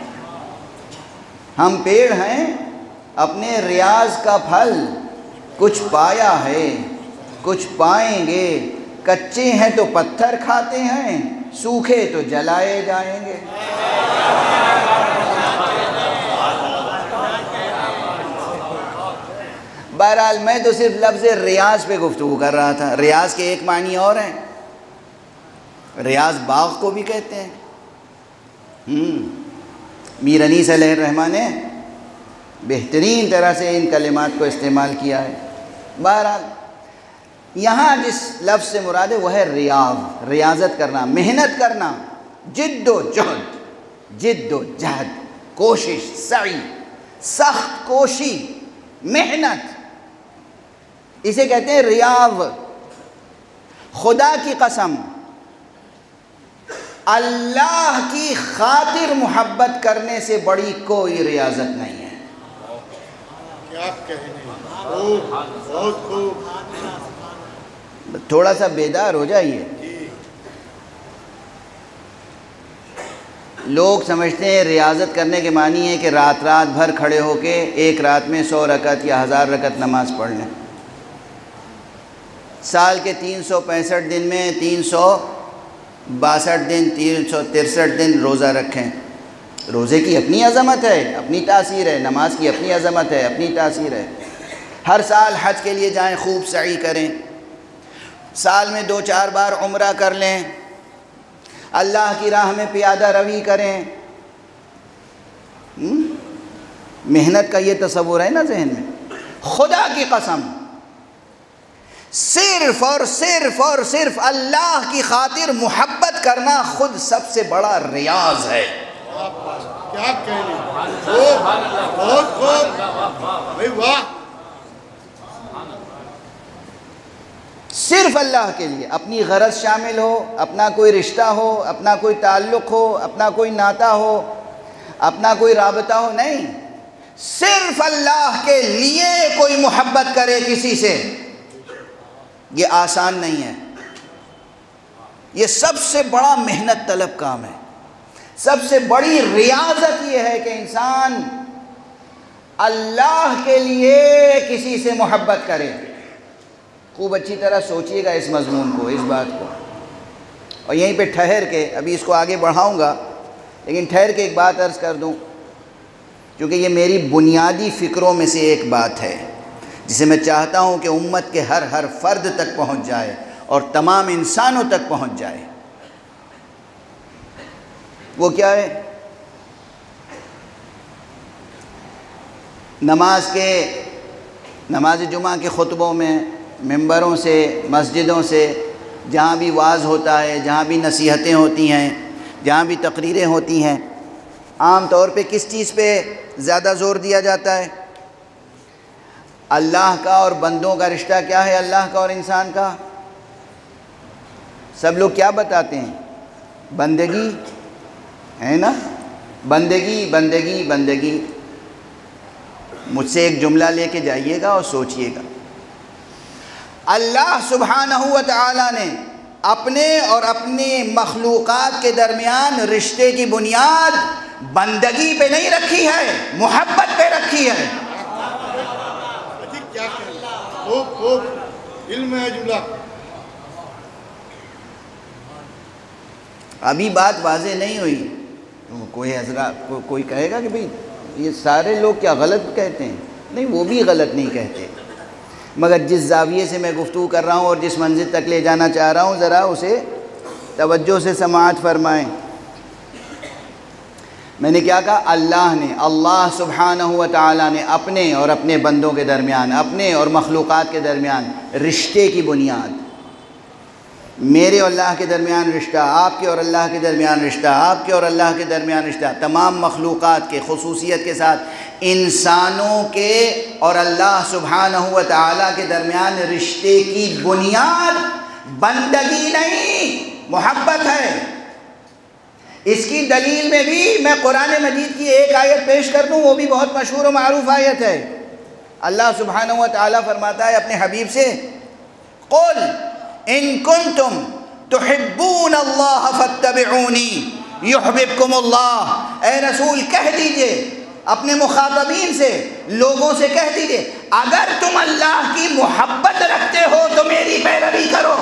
ہم پیڑ ہیں اپنے ریاض کا پھل، کچھ پایا ہے کچھ پائیں گے، کچے ہیں تو پتھر کھاتے ہیں، سوکھے تو جلائے جائیں گے۔ بہرحال میں تو صرف لفظ ریاض پہ گفتگو کر رہا تھا، ریاض کے ایک معنی اور ہیں، ریاض باغ کو بھی کہتے ہیں۔ میر انیس علیہ الرحمہ نے بہترین طرح سے ان کلمات کو استعمال کیا ہے۔ بہرحال یہاں جس لفظ سے مراد ہے وہ ہے ریاض، ریاضت کرنا، محنت کرنا، جد و جہد، جد و جہد، کوشش، سعی، سخت کوشی، محنت، اسے کہتے ہیں ریاض۔ خدا کی قسم، اللہ کی خاطر محبت کرنے سے بڑی کوئی ریاضت نہیں ہے۔ کیا کہنے، خوب، بہت خوب۔ تھوڑا سا بیدار ہو جائیے۔ لوگ سمجھتے ہیں ریاضت کرنے کے معنی ہے کہ رات بھر کھڑے ہو کے ایک رات میں 100 رکعت یا 1000 رکعت نماز پڑھ لیں، سال کے 365 دن میں 362 دن 363 دن روزہ رکھیں۔ روزے کی اپنی عظمت ہے، اپنی تاثیر ہے، نماز کی اپنی عظمت ہے، اپنی تاثیر ہے۔ ہر سال حج کے لیے جائیں، خوب سعی کریں، سال میں 2-4 بار عمرہ کر لیں، اللہ کی راہ میں پیادہ روی کریں۔ محنت کا یہ تصور ہے نا ذہن میں۔ خدا کی قسم، صرف اور صرف اللہ کی خاطر محبت کرنا خود سب سے بڑا ریاض ہے۔ کیا کہنے، خوب، بہت خوب، بھائی واہ۔ صرف اللہ کے لیے، اپنی غرض شامل ہو، اپنا کوئی رشتہ ہو، اپنا کوئی تعلق ہو، اپنا کوئی ناطہ ہو، اپنا کوئی رابطہ ہو، نہیں، صرف اللہ کے لیے کوئی محبت کرے کسی سے، یہ آسان نہیں ہے، یہ سب سے بڑا محنت طلب کام ہے۔ سب سے بڑی ریاضت یہ ہے کہ انسان اللہ کے لیے کسی سے محبت کرے۔ خوب اچھی طرح سوچئے گا اس مضمون کو، اس بات کو، اور یہیں پہ ٹھہر کے، ابھی اس کو آگے بڑھاؤں گا لیکن ٹھہر کے ایک بات عرض کر دوں، کیونکہ یہ میری بنیادی فکروں میں سے ایک بات ہے جسے میں چاہتا ہوں کہ امت کے ہر فرد تک پہنچ جائے اور تمام انسانوں تک پہنچ جائے۔ وہ کیا ہے؟ نماز جمعہ کے خطبوں میں، ممبروں سے، مسجدوں سے، جہاں بھی وعظ ہوتا ہے، جہاں بھی نصیحتیں ہوتی ہیں، جہاں بھی تقریریں ہوتی ہیں، عام طور پہ کس چیز پہ زیادہ زور دیا جاتا ہے؟ اللہ کا اور بندوں کا رشتہ کیا ہے، اللہ کا اور انسان کا؟ سب لوگ کیا بتاتے ہیں؟ بندگی ہے نا، بندگی بندگی بندگی۔ مجھ سے ایک جملہ لے کے جائیے گا اور سوچئے گا، اللہ سبحانہ و تعالی نے اپنے اور اپنی مخلوقات کے درمیان رشتے کی بنیاد بندگی پہ نہیں رکھی ہے، محبت پہ رکھی ہے۔ کیا خوب علم ہے جملہ۔ ابھی بات واضح نہیں ہوئی، کوئی حضرات کوئی کہے گا کہ بھئی یہ سارے لوگ کیا غلط کہتے ہیں؟ نہیں، وہ بھی غلط نہیں کہتے، مگر جس زاویے سے میں گفتگو کر رہا ہوں اور جس منزل تک لے جانا چاہ رہا ہوں، ذرا اسے توجہ سے سماعت فرمائیں۔ میں نے کیا کہا؟ اللہ سبحانہ و تعالیٰ نے اپنے اور اپنے بندوں کے درمیان، اپنے اور مخلوقات کے درمیان رشتے کی بنیاد، میرے اور اللہ کے درمیان رشتہ، آپ کے اور اللہ کے درمیان رشتہ، آپ کے اور اللہ کے درمیان رشتہ، تمام مخلوقات کے، خصوصیت کے ساتھ انسانوں کے اور اللہ سبحانہ و تعالیٰ کے درمیان رشتے کی بنیاد بندگی نہیں، محبت ہے۔ اس کی دلیل میں بھی میں قرآن مجید کی ایک آیت پیش کر دوں، وہ بھی بہت مشہور و معروف آیت ہے۔ اللہ سبحانہ و تعالیٰ فرماتا ہے اپنے حبیب سے، قل ان کنتم تحبون اللہ فاتبعونی یحببکم اللہ۔ اے رسول کہہ دیجئے اپنے مخاطبین سے، لوگوں سے کہہ دیجئے، اگر تم اللہ کی محبت رکھتے ہو تو میری پیروی کرو۔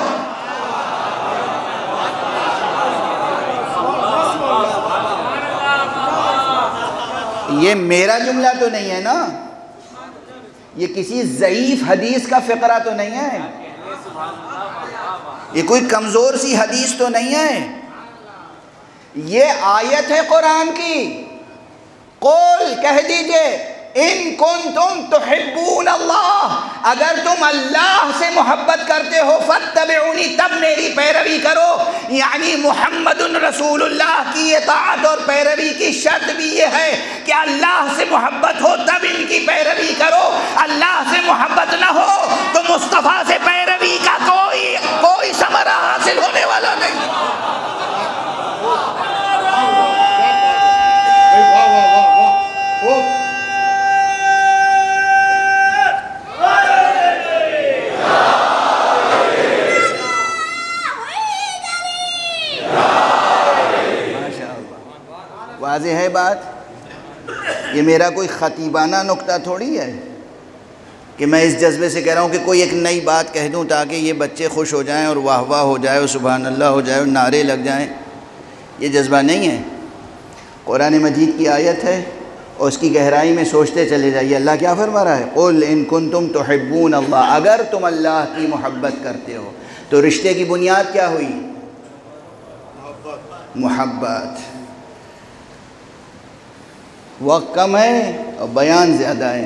یہ میرا جملہ تو نہیں ہے نا، یہ کسی ضعیف حدیث کا فقرہ تو نہیں ہے، یہ کوئی کمزور سی حدیث تو نہیں ہے، یہ آیت ہے قرآن کی۔ قول کہہ دیجئے ان کنتم تحبون اللہ، اگر تم اللہ سے محبت کرتے ہو، فاتبعونی، تب میری پیروی کرو۔ یعنی محمد رسول اللہ کی اطاعت اور پیروی کی شرط بھی یہ ہے کہ اللہ سے محبت ہو تب ان کی پیروی کرو، اللہ سے محبت نہ ہو تو مصطفیٰ سے پیروی کا کوئی ثمرہ حاصل ہونے والا نہیں۔ واضح ہے بات؟ یہ میرا کوئی خطیبانہ نکتہ تھوڑی ہے کہ میں اس جذبے سے کہہ رہا ہوں کہ کوئی ایک نئی بات کہہ دوں تاکہ یہ بچے خوش ہو جائیں اور واہ واہ ہو جائے اور سبحان اللہ ہو جائے اور نعرے لگ جائیں، یہ جذبہ نہیں ہے۔ قرآن مجید کی آیت ہے اور اس کی گہرائی میں سوچتے چلے جائیے اللہ کیا فرما رہا ہے، قل ان کنتم تحبون اللہ، اگر تم اللہ کی محبت کرتے ہو تو رشتے کی بنیاد کیا ہوئی؟ محبت۔ وقت کم ہے اور بیان زیادہ ہے،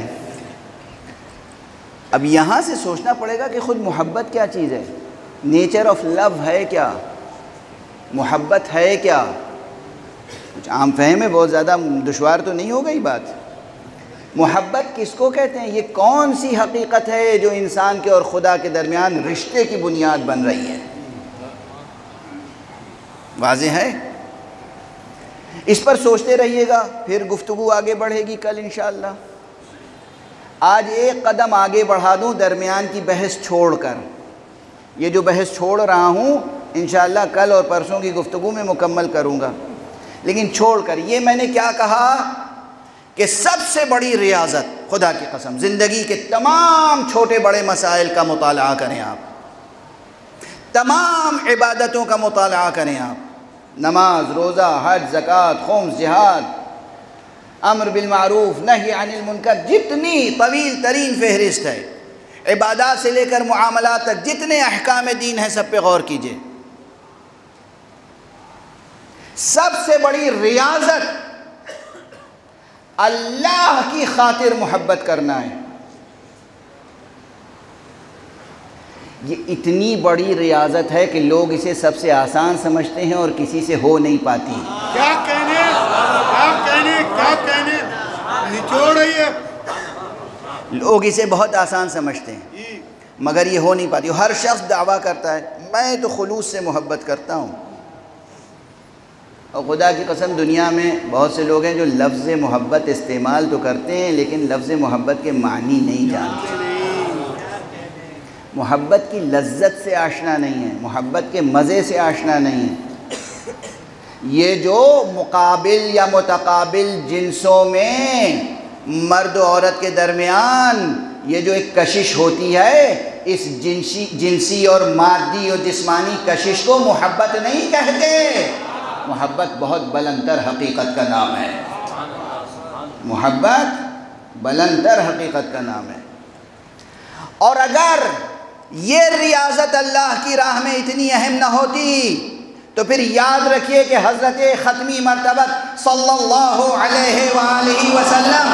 اب یہاں سے سوچنا پڑے گا کہ خود محبت کیا چیز ہے، نیچر آف لو ہے کیا، محبت ہے کیا؟ کچھ عام فہم ہے، بہت زیادہ دشوار تو نہیں ہو گئی بات۔ محبت کس کو کہتے ہیں؟ یہ کون سی حقیقت ہے جو انسان کے اور خدا کے درمیان رشتے کی بنیاد بن رہی ہے؟ واضح ہے؟ اس پر سوچتے رہیے گا، پھر گفتگو آگے بڑھے گی کل انشاءاللہ۔ آج ایک قدم آگے بڑھا دوں درمیان کی بحث چھوڑ کر، یہ جو بحث چھوڑ رہا ہوں انشاءاللہ کل اور پرسوں کی گفتگو میں مکمل کروں گا، لیکن چھوڑ کر یہ میں نے کیا کہا کہ سب سے بڑی ریاضت، خدا کی قسم، زندگی کے تمام چھوٹے بڑے مسائل کا مطالعہ کریں آپ، تمام عبادتوں کا مطالعہ کریں آپ، نماز، روزہ، حج، زکوٰۃ، خمس، جہاد، امر بالمعروف، نہی عن المنکر، جتنی طویل ترین فہرست ہے، عبادات سے لے کر معاملات تک جتنے احکام دین ہیں سب پہ غور کیجئے۔ سب سے بڑی ریاضت اللہ کی خاطر محبت کرنا ہے۔ یہ اتنی بڑی ریاضت ہے کہ لوگ اسے سب سے آسان سمجھتے ہیں اور کسی سے ہو نہیں پاتی۔ کیا کہنے نچوڑ رہی ہے، لوگ اسے بہت آسان سمجھتے ہیں مگر یہ ہو نہیں پاتی۔ ہر شخص دعویٰ کرتا ہے میں تو خلوص سے محبت کرتا ہوں، اور خدا کی قسم دنیا میں بہت سے لوگ ہیں جو لفظ محبت استعمال تو کرتے ہیں لیکن لفظ محبت کے معنی نہیں جانتے، محبت کی لذت سے آشنا نہیں ہے، محبت کے مزے سے آشنا نہیں ہے۔ یہ جو مقابل یا متقابل جنسوں میں مرد و عورت کے درمیان یہ جو ایک کشش ہوتی ہے، اس جنسی اور مادی اور جسمانی کشش کو محبت نہیں کہتے۔ محبت بہت بلندتر حقیقت کا نام ہے، محبت بلندتر حقیقت کا نام ہے۔ اور اگر یہ ریاضت اللہ کی راہ میں اتنی اہم نہ ہوتی تو پھر یاد رکھیے کہ حضرت ختمی مرتبت صلی اللہ علیہ وآلہ وسلم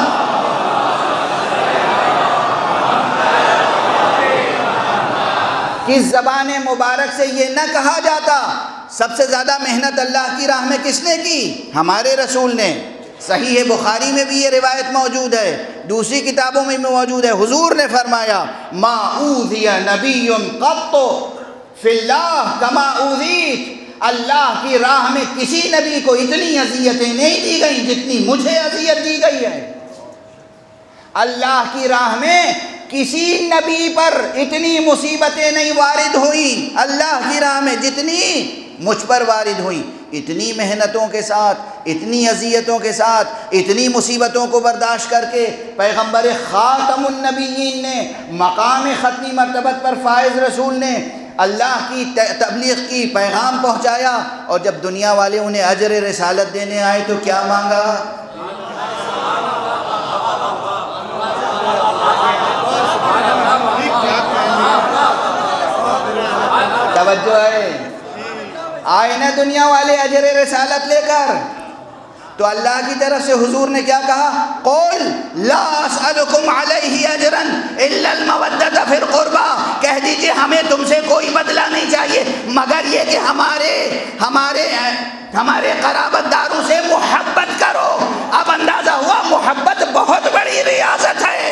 کی زبان مبارک سے یہ نہ کہا جاتا سب سے زیادہ محنت اللہ کی راہ میں کس نے کی؟ ہمارے رسول نے۔ صحیح بخاری میں بھی یہ روایت موجود ہے، دوسری کتابوں میں بھی موجود ہے، حضور نے فرمایا ما اوذی نبی قط فی اللہ کما اوذیت، اللہ کی راہ میں کسی نبی کو اتنی اذیتیں نہیں دی گئیں جتنی مجھے اذیت دی گئی ہے۔ اللہ کی راہ میں کسی نبی پر اتنی مصیبتیں نہیں وارد ہوئیں اللہ کی راہ میں جتنی مجھ پر وارد ہوئیں۔ اتنی محنتوں کے ساتھ، اتنی اذیتوں کے ساتھ، اتنی مصیبتوں کو برداشت کر کے پیغمبر خاتم النبیین نے، مقام ختمی مرتبت پر فائز رسول نے اللہ کی تبلیغ کی، پیغام پہنچایا، اور جب دنیا والے انہیں اجر رسالت دینے آئے تو کیا مانگا؟ توجہ ہے، آئے نا دنیا والے اجر رسالت لے کر، تو اللہ کی طرف سے حضور نے کیا کہا؟ قُلْ لَا أَسْأَلُكُمْ عَلَيْهِ أَجْرًا إِلَّا الْمَوَدَّةَ فِي الْقُرْبَى، کہہ دیجئے ہمیں تم سے کوئی بدلہ نہیں چاہیے مگر یہ کہ ہمارے قرابت داروں سے محبت کرو۔ اب اندازہ ہوا محبت بہت بڑی ریاضت ہے۔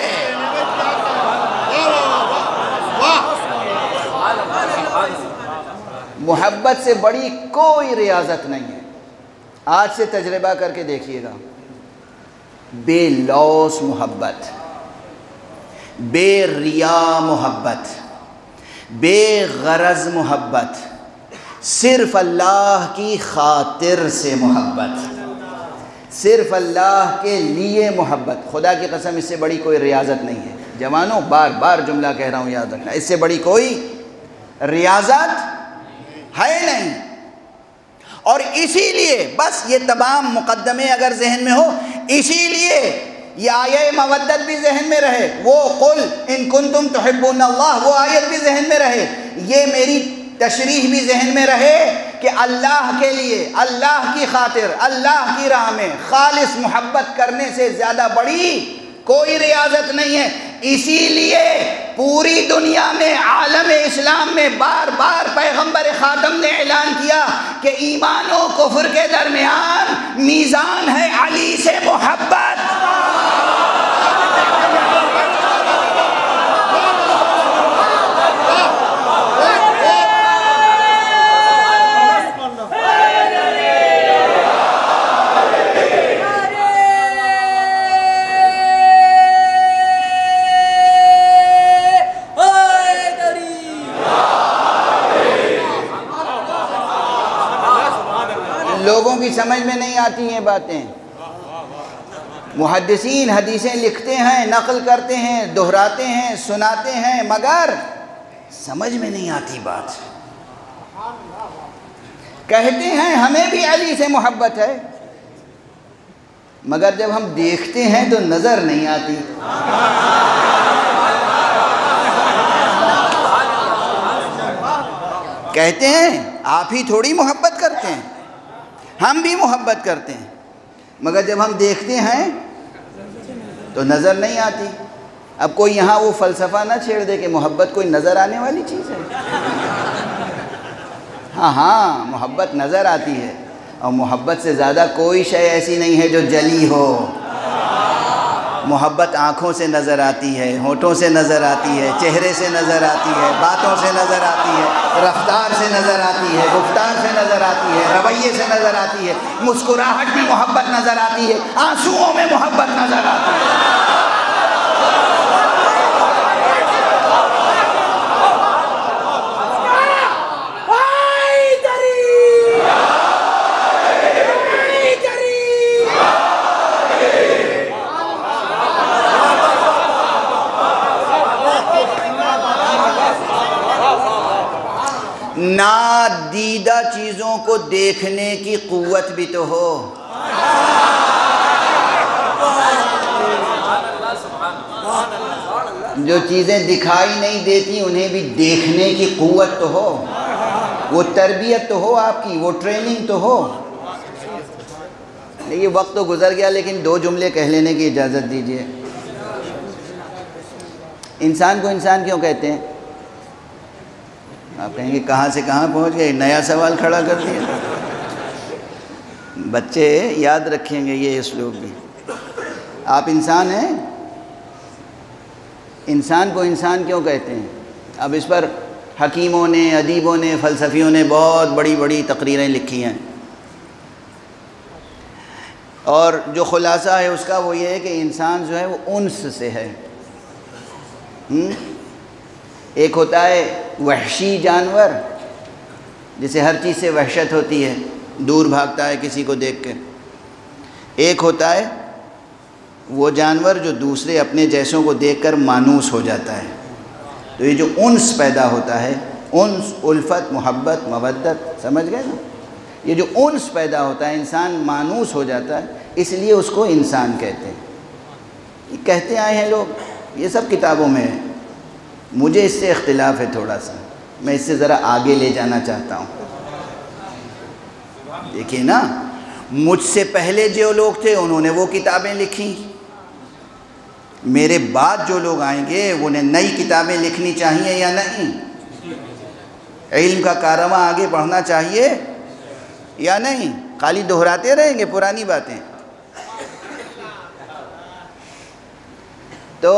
محبت سے بڑی کوئی ریاضت نہیں ہے۔ آج سے تجربہ کر کے دیکھیے گا، بے لوث محبت، بے ریا محبت، بے غرض محبت، صرف اللہ کی خاطر سے محبت، صرف اللہ کے لیے محبت۔ خدا کی قسم اس سے بڑی کوئی ریاضت نہیں ہے۔ جوانوں بار بار جملہ کہہ رہا ہوں، یاد رکھنا، اس سے بڑی کوئی ریاضت ہے نہیں۔ اور اسی لیے بس یہ تمام مقدمے اگر ذہن میں ہو، اسی لیے یہ آیہ مودت بھی ذہن میں رہے، وہ قل ان کنتم تحبون اللہ وہ آیت بھی ذہن میں رہے، یہ میری تشریح بھی ذہن میں رہے کہ اللہ کے لیے، اللہ کی خاطر، اللہ کی راہ میں خالص محبت کرنے سے زیادہ بڑی کوئی ریاضت نہیں ہے۔ اسی لیے پوری دنیا میں، عالم اسلام میں بار بار پیغمبر خاتم نے اعلان کیا کہ ایمان و کفر کے درمیان میزان ہے علی سے محبت۔ لوگوں کی سمجھ میں نہیں آتی ہیں باتیں. محدثین حدیثیں لکھتے ہیں، نقل کرتے ہیں، دہراتے ہیں، سناتے ہیں، مگر سمجھ میں نہیں آتی بات. کہتے ہیں ہمیں بھی علی سے محبت ہے، مگر جب ہم دیکھتے ہیں تو نظر نہیں آتی. کہتے ہیں آپ ہی تھوڑی محبت کرتے ہیں، ہم بھی محبت کرتے ہیں، مگر جب ہم دیکھتے ہیں تو نظر نہیں آتی. اب کوئی یہاں وہ فلسفہ نہ چھیڑ دے کہ محبت کوئی نظر آنے والی چیز ہے. ہاں محبت نظر آتی ہے، اور محبت سے زیادہ کوئی شے ایسی نہیں ہے جو جلی ہو. محبت آنکھوں سے نظر آتی ہے، ہونٹوں سے نظر آتی ہے، چہرے سے نظر آتی ہے، باتوں سے نظر آتی ہے، رفتار سے نظر آتی ہے، گفتار سے نظر آتی ہے، رویے سے نظر آتی ہے. مسکراہٹ میں محبت نظر آتی ہے، آنسوؤں میں محبت نظر آتی ہے. نادیدہ چیزوں کو دیکھنے کی قوت بھی تو ہو. جو چیزیں دکھائی نہیں دیتی انہیں بھی دیکھنے کی قوت تو ہو. وہ تربیت تو ہو آپ کی، وہ ٹریننگ تو ہو. یہ وقت تو گزر گیا، لیکن 2 جملے کہہ لینے کی اجازت دیجیے. انسان کو انسان کیوں کہتے ہیں؟ آپ کہیں گے کہاں سے کہاں پہنچ گئے، نیا سوال کھڑا کر دیا. بچے یاد رکھیں گے یہ اسلوب بھی. آپ انسان ہیں، انسان کو انسان کیوں کہتے ہیں؟ اب اس پر حکیموں نے، ادیبوں نے، فلسفیوں نے بہت بڑی بڑی تقریریں لکھی ہیں، اور جو خلاصہ ہے اس کا وہ یہ ہے کہ انسان جو ہے وہ انس سے ہے. ایک ہوتا ہے وحشی جانور، جسے ہر چیز سے وحشت ہوتی ہے، دور بھاگتا ہے کسی کو دیکھ کے. ایک ہوتا ہے وہ جانور جو دوسرے اپنے جیسوں کو دیکھ کر مانوس ہو جاتا ہے. تو یہ جو انس پیدا ہوتا ہے، انس، الفت، محبت، مودت، سمجھ گئے نا؟ یہ جو انس پیدا ہوتا ہے، انسان مانوس ہو جاتا ہے، اس لیے اس کو انسان کہتے ہیں. یہ کہتے آئے ہیں لوگ، یہ سب کتابوں میں ہے. مجھے اس سے اختلاف ہے تھوڑا سا، میں اس سے ذرا آگے لے جانا چاہتا ہوں. دیکھیے نا، مجھ سے پہلے جو لوگ تھے انہوں نے وہ کتابیں لکھی، میرے بعد جو لوگ آئیں گے انہیں نئی کتابیں لکھنی چاہیے یا نہیں؟ علم کا کارواں آگے بڑھنا چاہیے یا نہیں؟ خالی دہراتے رہیں گے پرانی باتیں؟ تو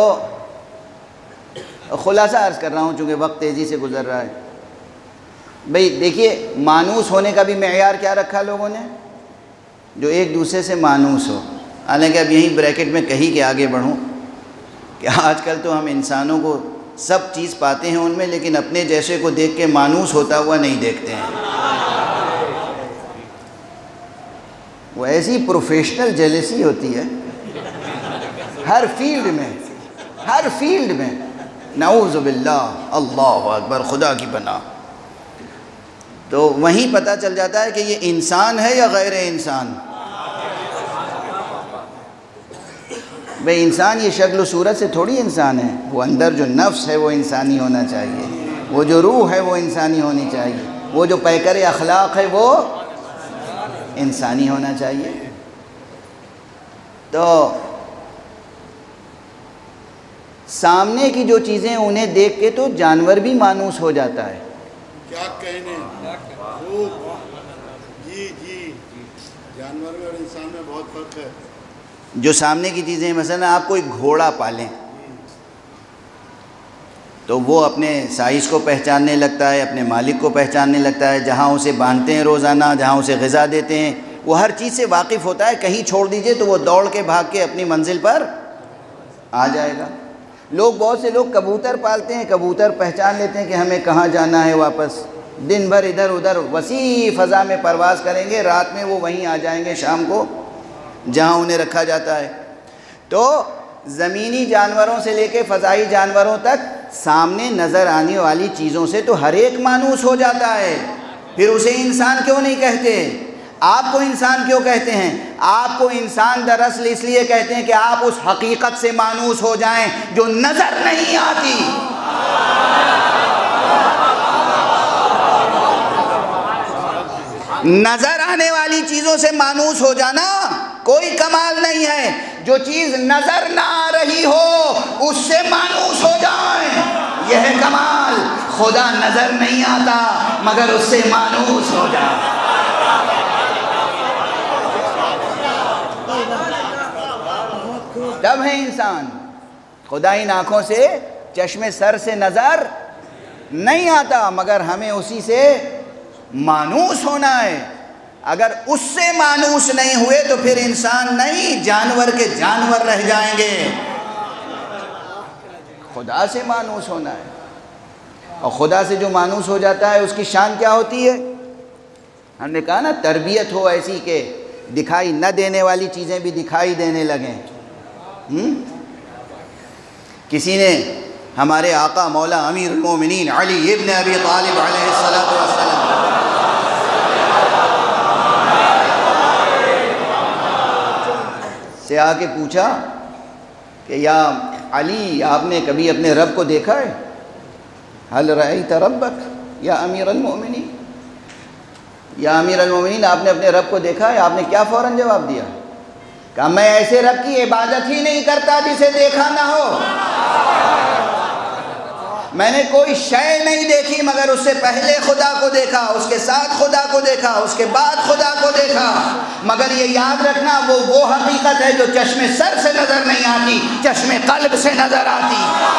خلاصہ عرض کر رہا ہوں چونکہ وقت تیزی سے گزر رہا ہے. بھئی دیکھیے، مانوس ہونے کا بھی معیار کیا رکھا لوگوں نے؟ جو ایک دوسرے سے مانوس ہو. حالانکہ اب یہیں بریکٹ میں کہیں کہ آگے بڑھوں کہ آج کل تو ہم انسانوں کو سب چیز پاتے ہیں ان میں، لیکن اپنے جیسے کو دیکھ کے مانوس ہوتا ہوا نہیں دیکھتے ہیں. وہ ایسی پروفیشنل جیلسی ہوتی ہے ہر فیلڈ میں، ہر فیلڈ میں. نعوذ باللہ، اللہ اکبر، خدا کی پناہ. تو وہیں پتہ چل جاتا ہے کہ یہ انسان ہے یا غیر انسان. بھئی انسان یہ شکل و صورت سے تھوڑی انسان ہے، وہ اندر جو نفس ہے وہ انسانی ہونا چاہیے، وہ جو روح ہے وہ انسانی ہونی چاہیے، وہ جو پیکر اخلاق ہے وہ انسانی ہونا چاہیے. تو سامنے کی جو چیزیں انہیں دیکھ کے تو جانور بھی مانوس ہو جاتا ہے. کیا کہنے، جی جانور میں اور انسان میں بہت فرق ہے. جو سامنے کی چیزیں، مثلا آپ کوئی گھوڑا پالیں تو وہ اپنے سائز کو پہچاننے لگتا ہے، اپنے مالک کو پہچاننے لگتا ہے، جہاں اسے باندھتے ہیں روزانہ، جہاں اسے غذا دیتے ہیں، وہ ہر چیز سے واقف ہوتا ہے. کہیں چھوڑ دیجئے تو وہ دوڑ کے بھاگ کے اپنی منزل پر آ جائے گا. بہت سے لوگ کبوتر پالتے ہیں، کبوتر پہچان لیتے ہیں کہ ہمیں کہاں جانا ہے واپس. دن بھر ادھر ادھر وسیع فضا میں پرواز کریں گے، رات میں وہ وہیں آ جائیں گے شام کو جہاں انہیں رکھا جاتا ہے۔ تو زمینی جانوروں سے لے کے فضائی جانوروں تک سامنے نظر آنے والی چیزوں سے تو ہر ایک مانوس ہو جاتا ہے، پھر اسے انسان کیوں نہیں کہتے؟ آپ کو انسان کیوں کہتے ہیں؟ آپ کو انسان دراصل اس لیے کہتے ہیں کہ آپ اس حقیقت سے مانوس ہو جائیں جو نظر نہیں آتی۔ نظر آنے والی چیزوں سے مانوس ہو جانا کوئی کمال نہیں ہے، جو چیز نظر نہ آ رہی ہو اس سے مانوس ہو جائیں، یہ ہے کمال۔ خدا نظر نہیں آتا مگر اس سے مانوس ہو جائیں۔ تب ہے انسان۔ خدا ان آنکھوں سے چشم سر سے نظر نہیں آتا مگر ہمیں اسی سے مانوس ہونا ہے۔ اگر اس سے مانوس نہیں ہوئے تو پھر انسان نہیں، جانور کے جانور رہ جائیں گے۔ خدا سے مانوس ہونا ہے، اور خدا سے جو مانوس ہو جاتا ہے اس کی شان کیا ہوتی ہے؟ ہم نے کہا نا تربیت ہو ایسی کہ دکھائی نہ دینے والی چیزیں بھی دکھائی دینے لگیں۔ کسی نے ہمارے آقا مولا امیر المومنین علی ابن ابی طالب علیہ السلام سے آ کے پوچھا کہ یا علی، آپ نے کبھی اپنے رب کو دیکھا ہے؟ حل رأیت ربک یا امیر المومنین، یا امیر المومنین آپ نے اپنے رب کو دیکھا ہے؟ آپ نے کیا فوراً جواب دیا؟ کہ میں ایسے رب کی عبادت ہی نہیں کرتا جسے دیکھا نہ ہو۔ میں نے کوئی شے نہیں دیکھی مگر اس سے پہلے خدا کو دیکھا، اس کے ساتھ خدا کو دیکھا، اس کے بعد خدا کو دیکھا۔ مگر یہ یاد رکھنا وہ حقیقت ہے جو چشم سر سے نظر نہیں آتی، چشم قلب سے نظر آتی۔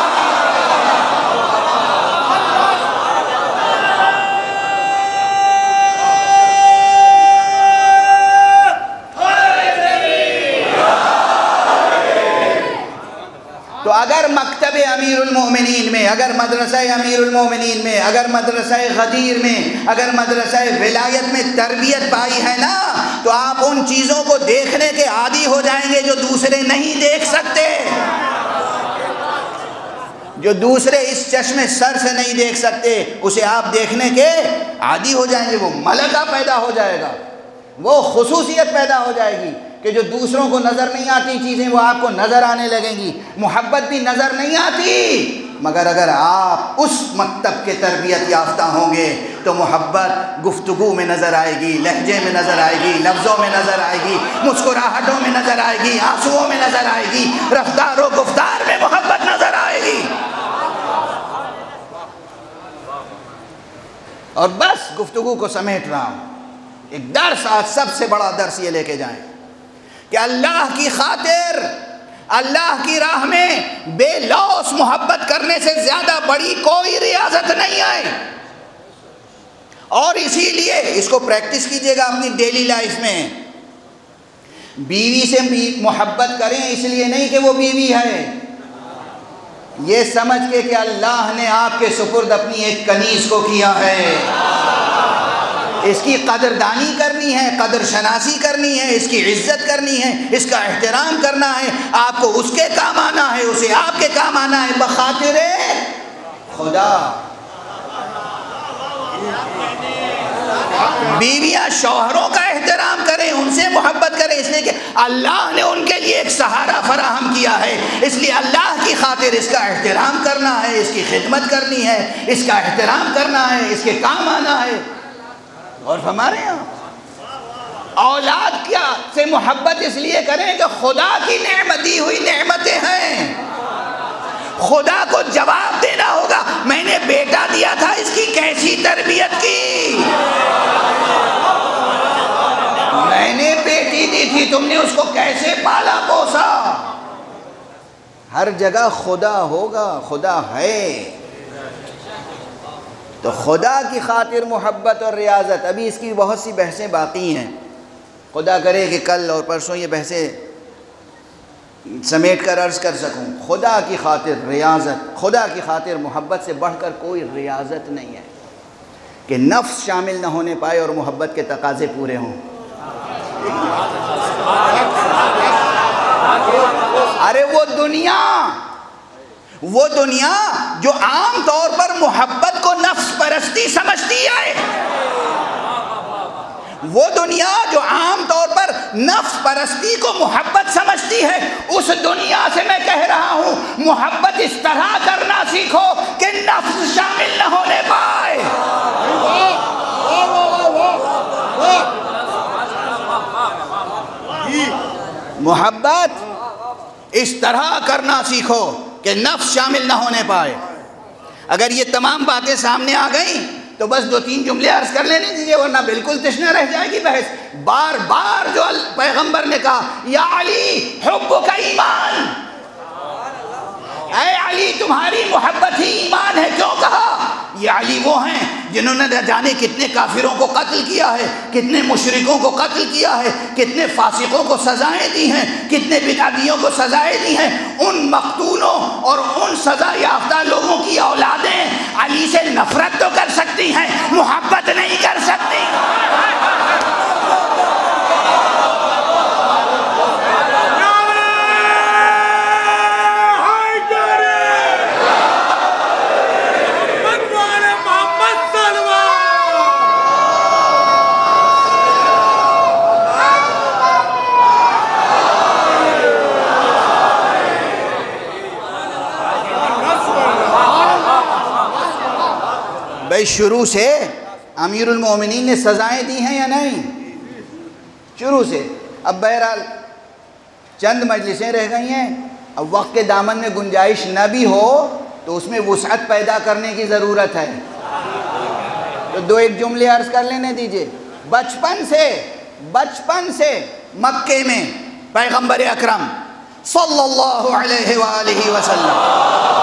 تو اگر مکتب امیر المومنین میں، اگر مدرسہ امیر المومنین میں، اگر مدرسہ غدیر میں، اگر مدرسہ ولایت میں تربیت پائی ہے نا، تو آپ ان چیزوں کو دیکھنے کے عادی ہو جائیں گے جو دوسرے نہیں دیکھ سکتے، جو دوسرے اس چشم سر سے نہیں دیکھ سکتے، اسے آپ دیکھنے کے عادی ہو جائیں گے۔ وہ ملکہ پیدا ہو جائے گا، وہ خصوصیت پیدا ہو جائے گی کہ جو دوسروں کو نظر نہیں آتی چیزیں وہ آپ کو نظر آنے لگیں گی۔ محبت بھی نظر نہیں آتی مگر اگر آپ اس مکتب کے تربیت یافتہ ہوں گے تو محبت گفتگو میں نظر آئے گی، لہجے میں نظر آئے گی، لفظوں میں نظر آئے گی، مسکراہٹوں میں نظر آئے گی، آنسوؤں میں نظر آئے گی، رفتار و گفتار میں محبت نظر آئے گی۔ اور بس گفتگو کو سمیٹ رہا ہوں، ایک درس، آج سب سے بڑا درس یہ لے کے جائیں کہ اللہ کی خاطر، اللہ کی راہ میں بے لوث محبت کرنے سے زیادہ بڑی کوئی ریاضت نہیں ہے۔ اور اسی لیے اس کو پریکٹس کیجئے گا اپنی ڈیلی لائف میں۔ بیوی سے محبت کریں اس لیے نہیں کہ وہ بیوی ہے، یہ سمجھ کے کہ اللہ نے آپ کے سپرد اپنی ایک کنیز کو کیا ہے، اس کی قدردانی کرنی ہے، قدر شناسی کرنی ہے، اس کی عزت کرنی ہے، اس کا احترام کرنا ہے، آپ کو اس کے کام آنا ہے، اسے آپ کے کام آنا ہے، بخاطر خدا۔ بیویاں شوہروں کا احترام کریں، ان سے محبت کریں، اس لیے کہ اللہ نے ان کے لیے ایک سہارا فراہم کیا ہے، اس لیے اللہ کی خاطر اس کا احترام کرنا ہے، اس کی خدمت کرنی ہے، اس کا احترام کرنا ہے، اس کے کام آنا ہے۔ اور ہمارے یہاں اولاد کیا سے محبت اس لیے کریں کہ خدا کی نعمت دی ہوئی نعمتیں ہیں، خدا کو جواب دینا ہوگا، میں نے بیٹا دیا تھا، اس کی کیسی تربیت کی، میں نے بیٹی دی تھی، تم نے اس کو کیسے پالا پوسا۔ ہر جگہ خدا ہوگا، خدا ہے، تو خدا کی خاطر محبت اور ریاضت۔ ابھی اس کی بہت سی بحثیں باقی ہیں، خدا کرے کہ کل اور پرسوں یہ بحثیں سمیٹ کر عرض کر سکوں۔ خدا کی خاطر ریاضت، خدا کی خاطر محبت سے بڑھ کر کوئی ریاضت نہیں ہے۔ کہ نفس شامل نہ ہونے پائے اور محبت کے تقاضے پورے ہوں۔ ارے وہ دنیا جو عام طور پر محبت کو نفس پرستی سمجھتی ہے، وہ دنیا جو عام طور پر نفس پرستی کو محبت سمجھتی ہے، اس دنیا سے میں کہہ رہا ہوں محبت اس طرح کرنا سیکھو کہ نفس شامل نہ ہونے پائے۔ محبت اس طرح کرنا سیکھو کہ نفس شامل نہ ہونے پائے۔ اگر یہ تمام باتیں سامنے آ گئیں تو بس 2-3 جملے عرض کر لینے دیجئے، ورنہ بالکل تشنہ رہ جائے گی بحث۔ بار بار جو پیغمبر نے کہا یا علی حبک ایمان، اے علی تمہاری محبت ہی ایمان ہے، کیوں کہا؟ یہ علی وہ ہیں جنہوں نے نہ جانے کتنے کافروں کو قتل کیا ہے، کتنے مشرکوں کو قتل کیا ہے، کتنے فاسقوں کو سزائیں دی ہیں، کتنے بدعتیوں کو سزائیں دی ہیں۔ ان مقتولوں اور ان سزا یافتہ لوگوں کی اولادیں علی سے نفرت تو کر سکتی ہیں، محبت نہیں کر سکتی۔ بھئی شروع سے امیر المومنین نے سزائیں دی ہیں یا نہیں؟ شروع سے۔ اب بہرحال چند مجلسیں رہ گئی ہیں، اب وقت کے دامن میں گنجائش نہ بھی ہو تو اس میں وسعت پیدا کرنے کی ضرورت ہے، تو 2-1 جملے عرض کر لینے دیجئے۔ بچپن سے مکے میں پیغمبر اکرم صلی اللہ علیہ وآلہ وسلم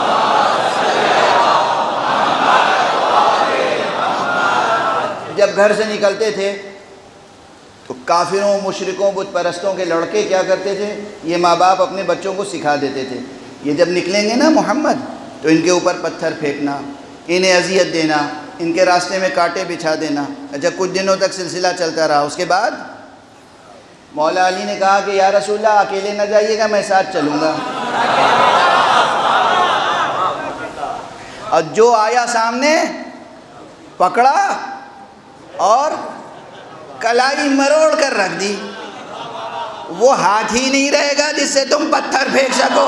جب گھر سے نکلتے تھے تو کافروں، مشرکوں، بت پرستوں کے لڑکے کیا کرتے تھے؟ یہ ماں باپ اپنے بچوں کو سکھا دیتے تھے، یہ جب نکلیں گے نا محمد تو ان کے اوپر پتھر پھینکنا، انہیں اذیت دینا، ان کے راستے میں کانٹے بچھا دینا۔ اچھا کچھ دنوں تک سلسلہ چلتا رہا، اس کے بعد مولا علی نے کہا کہ یا رسول اللہ اکیلے نہ جائیے گا، میں ساتھ چلوں گا۔ اور جو آیا سامنے پکڑا اور کلائی مروڑ کر رکھ دی، وہ ہاتھ ہی نہیں رہے گا جس سے تم پتھر پھینک سکو۔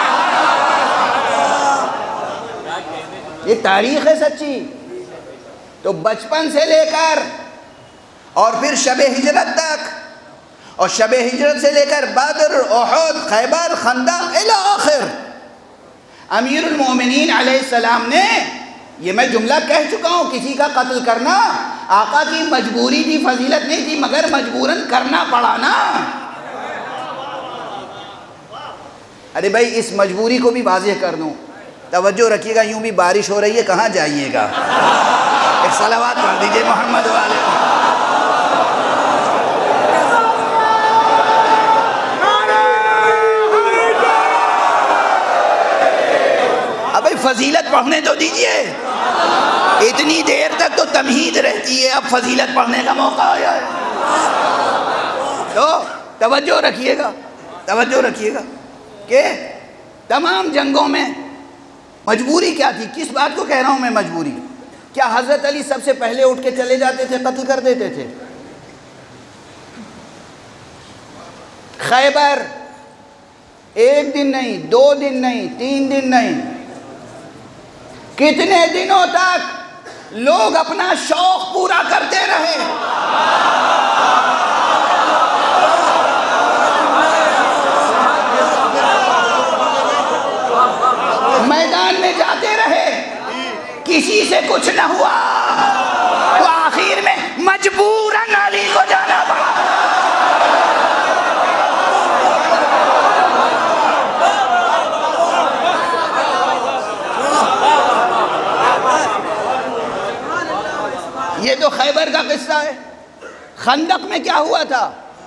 یہ تاریخ ہے سچی۔ تو بچپن سے لے کر اور پھر شب ہجرت تک، اور شب ہجرت سے لے کر بدر، احد، خیبر، خندق الی آخر، امیر المومنین علیہ السلام نے، یہ میں جملہ کہہ چکا ہوں، کسی کا قتل کرنا آقا کی مجبوری تھی، فضیلت نہیں تھی، مگر مجبوراً کرنا پڑا نا۔ ارے بھائی اس مجبوری کو بھی واضح کر دوں، توجہ رکھیے گا، یوں بھی بارش ہو رہی ہے، کہاں جائیے گا؟ ایک صلوات پڑھ دیجئے محمد والے۔ ابھی فضیلت پڑھنے تو دیجئے، اتنی دیر تک تو تمہید رہتی ہے، اب فضیلت پڑھنے کا موقع آیا ہے، تو توجہ رکھیے گا کہ تمام جنگوں میں مجبوری کیا تھی؟ کس بات کو کہہ رہا ہوں میں مجبوری؟ کیا حضرت علی سب سے پہلے اٹھ کے چلے جاتے تھے، قتل کر دیتے تھے؟ خیبر 1 دن نہیں، 2 دن نہیں، 3 دن نہیں، کتنے دنوں تک لوگ اپنا شوق پورا کرتے رہے۔ میدان میں جاتے رہے، کسی سے کچھ نہ ہوا، تو آخر میں مجبوراً علی کو جانا پڑا۔ یہ تو خیبر کا قصہ ہے۔ خندق میں کیا ہوا تھا؟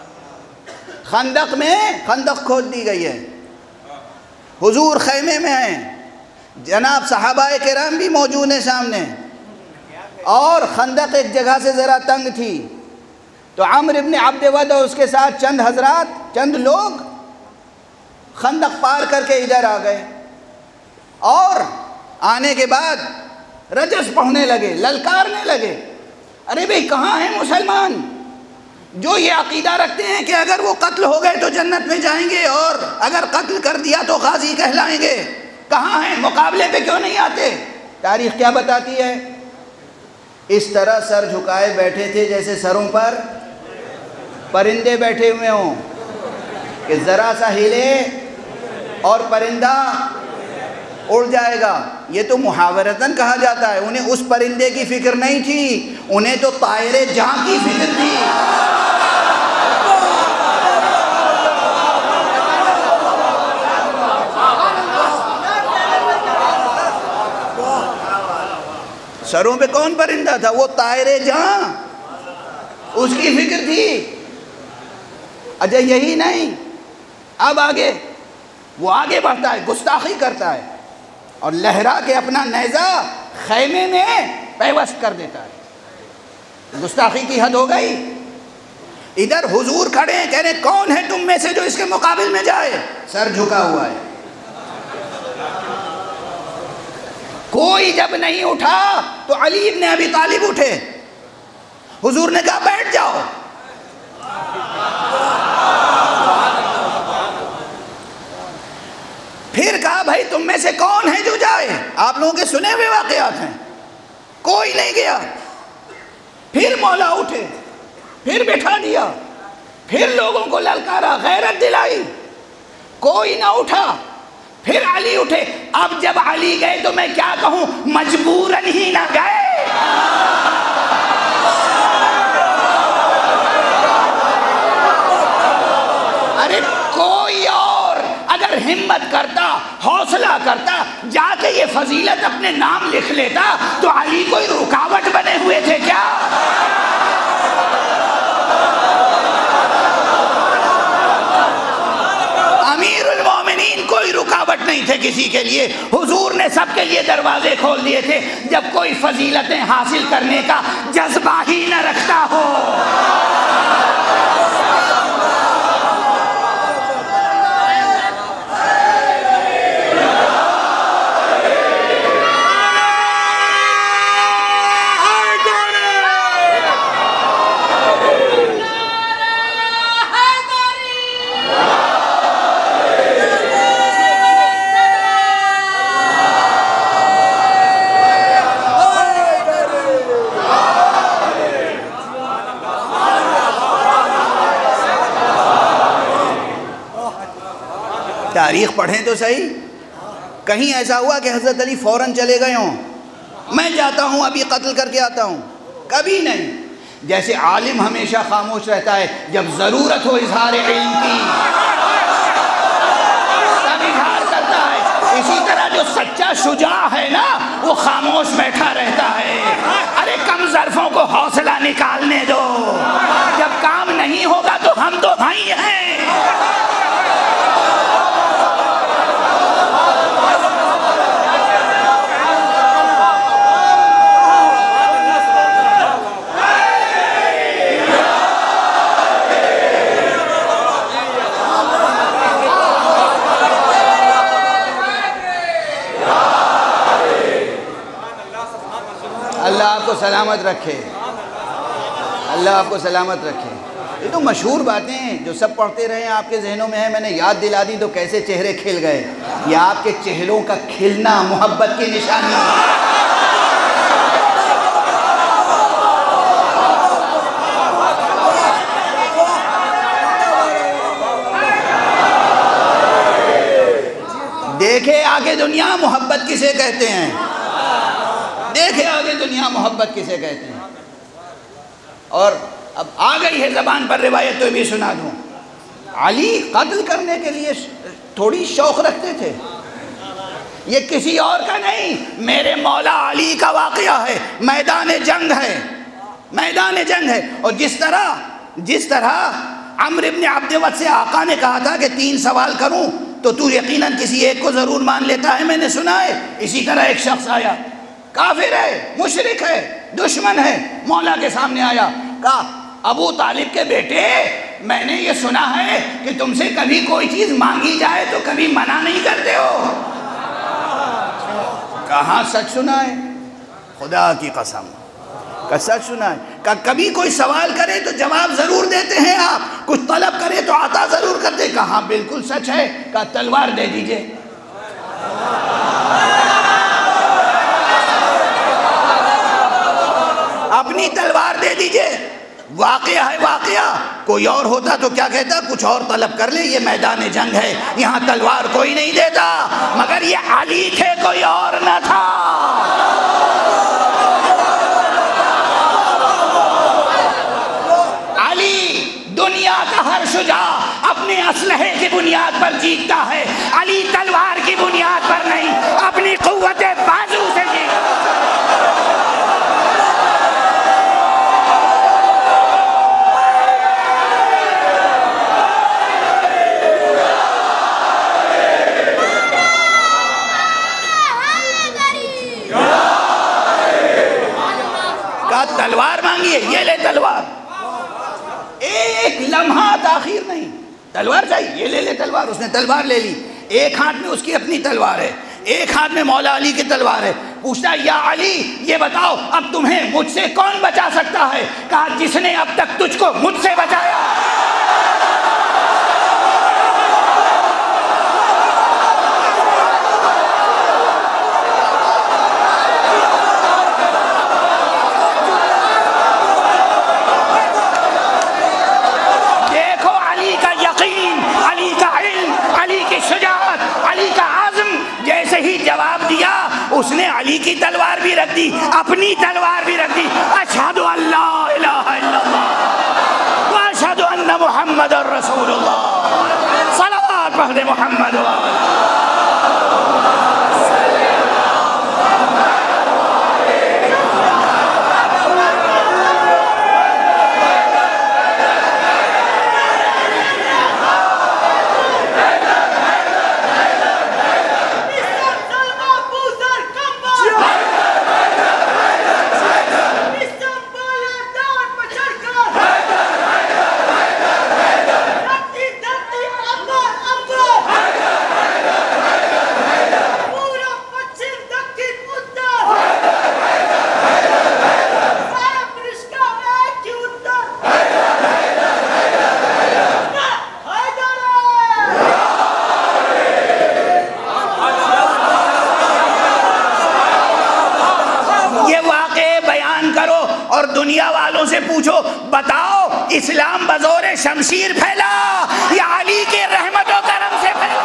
خندق کھود دی گئی ہے، حضور خیمے میں ہیں، جناب صحابہ کرام بھی موجود ہیں سامنے، اور خندق ایک جگہ سے ذرا تنگ تھی، تو عمرو بن عبد ود اور اس کے ساتھ چند حضرات، چند لوگ خندق پار کر کے ادھر آ گئے، اور آنے کے بعد رجس پڑھنے لگے، للکارنے لگے، ارے بھئی کہاں ہیں مسلمان جو یہ عقیدہ رکھتے ہیں کہ اگر وہ قتل ہو گئے تو جنت میں جائیں گے اور اگر قتل کر دیا تو غازی کہلائیں گے؟ کہاں ہیں؟ مقابلے پہ کیوں نہیں آتے؟ تاریخ کیا بتاتی ہے؟ اس طرح سر جھکائے بیٹھے تھے جیسے سروں پر پرندے بیٹھے ہوئے ہوں، کہ ذرا سا ہلے اور پرندہ اڑ جائے گا۔ یہ تو محاورتاً کہا جاتا ہے، انہیں اس پرندے کی فکر نہیں تھی، انہیں تو طائر جہاں کی فکر تھی۔ سروں پہ کون پرندہ تھا؟ وہ طائر جہاں، اس کی فکر تھی۔ اچھا یہی نہیں، اب آگے وہ آگے بڑھتا ہے، گستاخی کرتا ہے اور لہرا کے اپنا نیزہ خیمے میں پیوست کر دیتا ہے۔ گستاخی کی حد ہو گئی۔ ادھر حضور کھڑے ہیں، کہہ رہے کون ہے تم میں سے جو اس کے مقابل میں جائے؟ سر جھکا ہوا ہے، کوئی جب نہیں اٹھا تو علی بن ابی طالب اٹھے، حضور نے کہا بیٹھ جاؤ۔ پھر کہا بھائی تم میں سے کون ہے جو جائے؟ آپ لوگوں کے سنے ہوئے واقعات ہیں، کوئی نہیں گیا۔ پھر مولا اٹھے، پھر بٹھا دیا، پھر لوگوں کو للکارا، غیرت دلائی، کوئی نہ اٹھا۔ پھر علی اٹھے، اب جب علی گئے تو میں کیا کہوں، مجبوراً ہی نہ گئے۔ ارے کوئی اور اگر ہمت کرتا، حوصلہ کرتا، جا کے یہ فضیلت اپنے نام لکھ لیتا تو علی کوئی رکاوٹ بنے ہوئے تھے کیا؟ امیر المومنین کوئی رکاوٹ نہیں تھے کسی کے لیے، حضور نے سب کے لیے دروازے کھول دیے تھے۔ جب کوئی فضیلتیں حاصل کرنے کا جذبہ ہی نہ رکھتا ہو۔ تاریخ پڑھیں تو صحیح، کہیں ایسا ہوا کہ حضرت علی فوراً چلے گئے ہوں میں جاتا ہوں ابھی قتل کر کے آتا ہوں؟ کبھی نہیں۔ جیسے عالم ہمیشہ خاموش رہتا ہے، جب ضرورت ہو اظہار علم کی تب اظہار کرتا ہے، اسی طرح جو سچا شجاع ہے نا وہ خاموش بیٹھا رہتا ہے۔ ارے کم ظرفوں کو حوصلہ نکالنے دو، جب کام نہیں ہوگا تو ہم تو بھائی ہیں۔ اللہ آپ کو سلامت رکھے، اللہ آپ کو سلامت رکھے۔ یہ تو مشہور باتیں ہیں جو سب پڑھتے رہے ہیں، آپ کے ذہنوں میں ہے، میں نے یاد دلا دی تو کیسے چہرے کھل گئے۔ یہ آپ کے چہروں کا کھلنا محبت کی نشانی ہے۔ دیکھے آگے دنیا محبت کسے کہتے ہیں، دیکھے آگے دنیا محبت کسے کہتے ہیں۔ اور اب آ گئی ہے زبان پر روایت تو بھی سنا دوں، علی قتل کرنے کے لیے تھوڑی شوق رکھتے تھے، یہ کسی اور کا نہیں، میرے مولا علی کا واقعہ ہے، میدان جنگ ہے، میدان جنگ ہے۔ اور جس طرح عمرو بن عبد ود سے آقا نے کہا تھا کہ 3 سوال کروں تو یقیناً کسی ایک کو ضرور مان لیتا ہے، میں نے سنا ہے، اسی طرح ایک شخص آیا، کافر ہے، مشرک ہے، دشمن ہے، مولا کے سامنے آیا، کہا ابو طالب کے بیٹے میں نے یہ سنا ہے کہ تم سے کبھی کوئی چیز مانگی جائے تو کبھی منع نہیں کرتے ہو۔ کہاں سچ سنا ہے، خدا کی قسم کہ سچ سنا ہے۔ کہ کبھی کوئی سوال کرے تو جواب ضرور دیتے ہیں آپ، کچھ طلب کرے تو عطا ضرور کرتے۔ کہاں بالکل سچ ہے۔ کہ تلوار دے دیجئے۔ اپنی تلوار دے دیجئے۔ واقعہ ہے واقعہ، کوئی اور ہوتا تو کیا کہتا، کچھ اور طلب کر لے، یہ میدان جنگ ہے، یہاں تلوار کوئی نہیں دیتا، مگر یہ علی تھے، کوئی اور نہ تھا۔ علی دنیا کا ہر شجاع اپنے اسلحے کی بنیاد پر جیتتا ہے، علی تلوار کی بنیاد پر نہیں، اپنی قوت بازو سے جیتتا ہے۔ تلوار مانگیے، یہ لے تلوار، ایک لمحہ تاخیر نہیں، تلوار چاہیے، یہ لے لے تلوار۔ اس نے تلوار لے لی، ایک ہاتھ میں اس کی اپنی تلوار ہے، ایک ہاتھ میں مولا علی کی تلوار ہے۔ پوچھتا یا علی یہ بتاؤ اب تمہیں مجھ سے کون بچا سکتا ہے؟ کہا جس نے اب تک تجھ کو مجھ سے بچایا۔ جواب دیا، اس نے علی کی تلوار بھی رکھ دی، اپنی تلوار بھی رکھ دی۔ اشہد ان لا الہ الا اللہ واشہد ان محمد رسول اللہ، صلوات پڑھ دے محمد دنیا والوں سے پوچھو، بتاؤ اسلام بزور شمشیر پھیلا یا علی کے رحمت و کرم سے پھیلا؟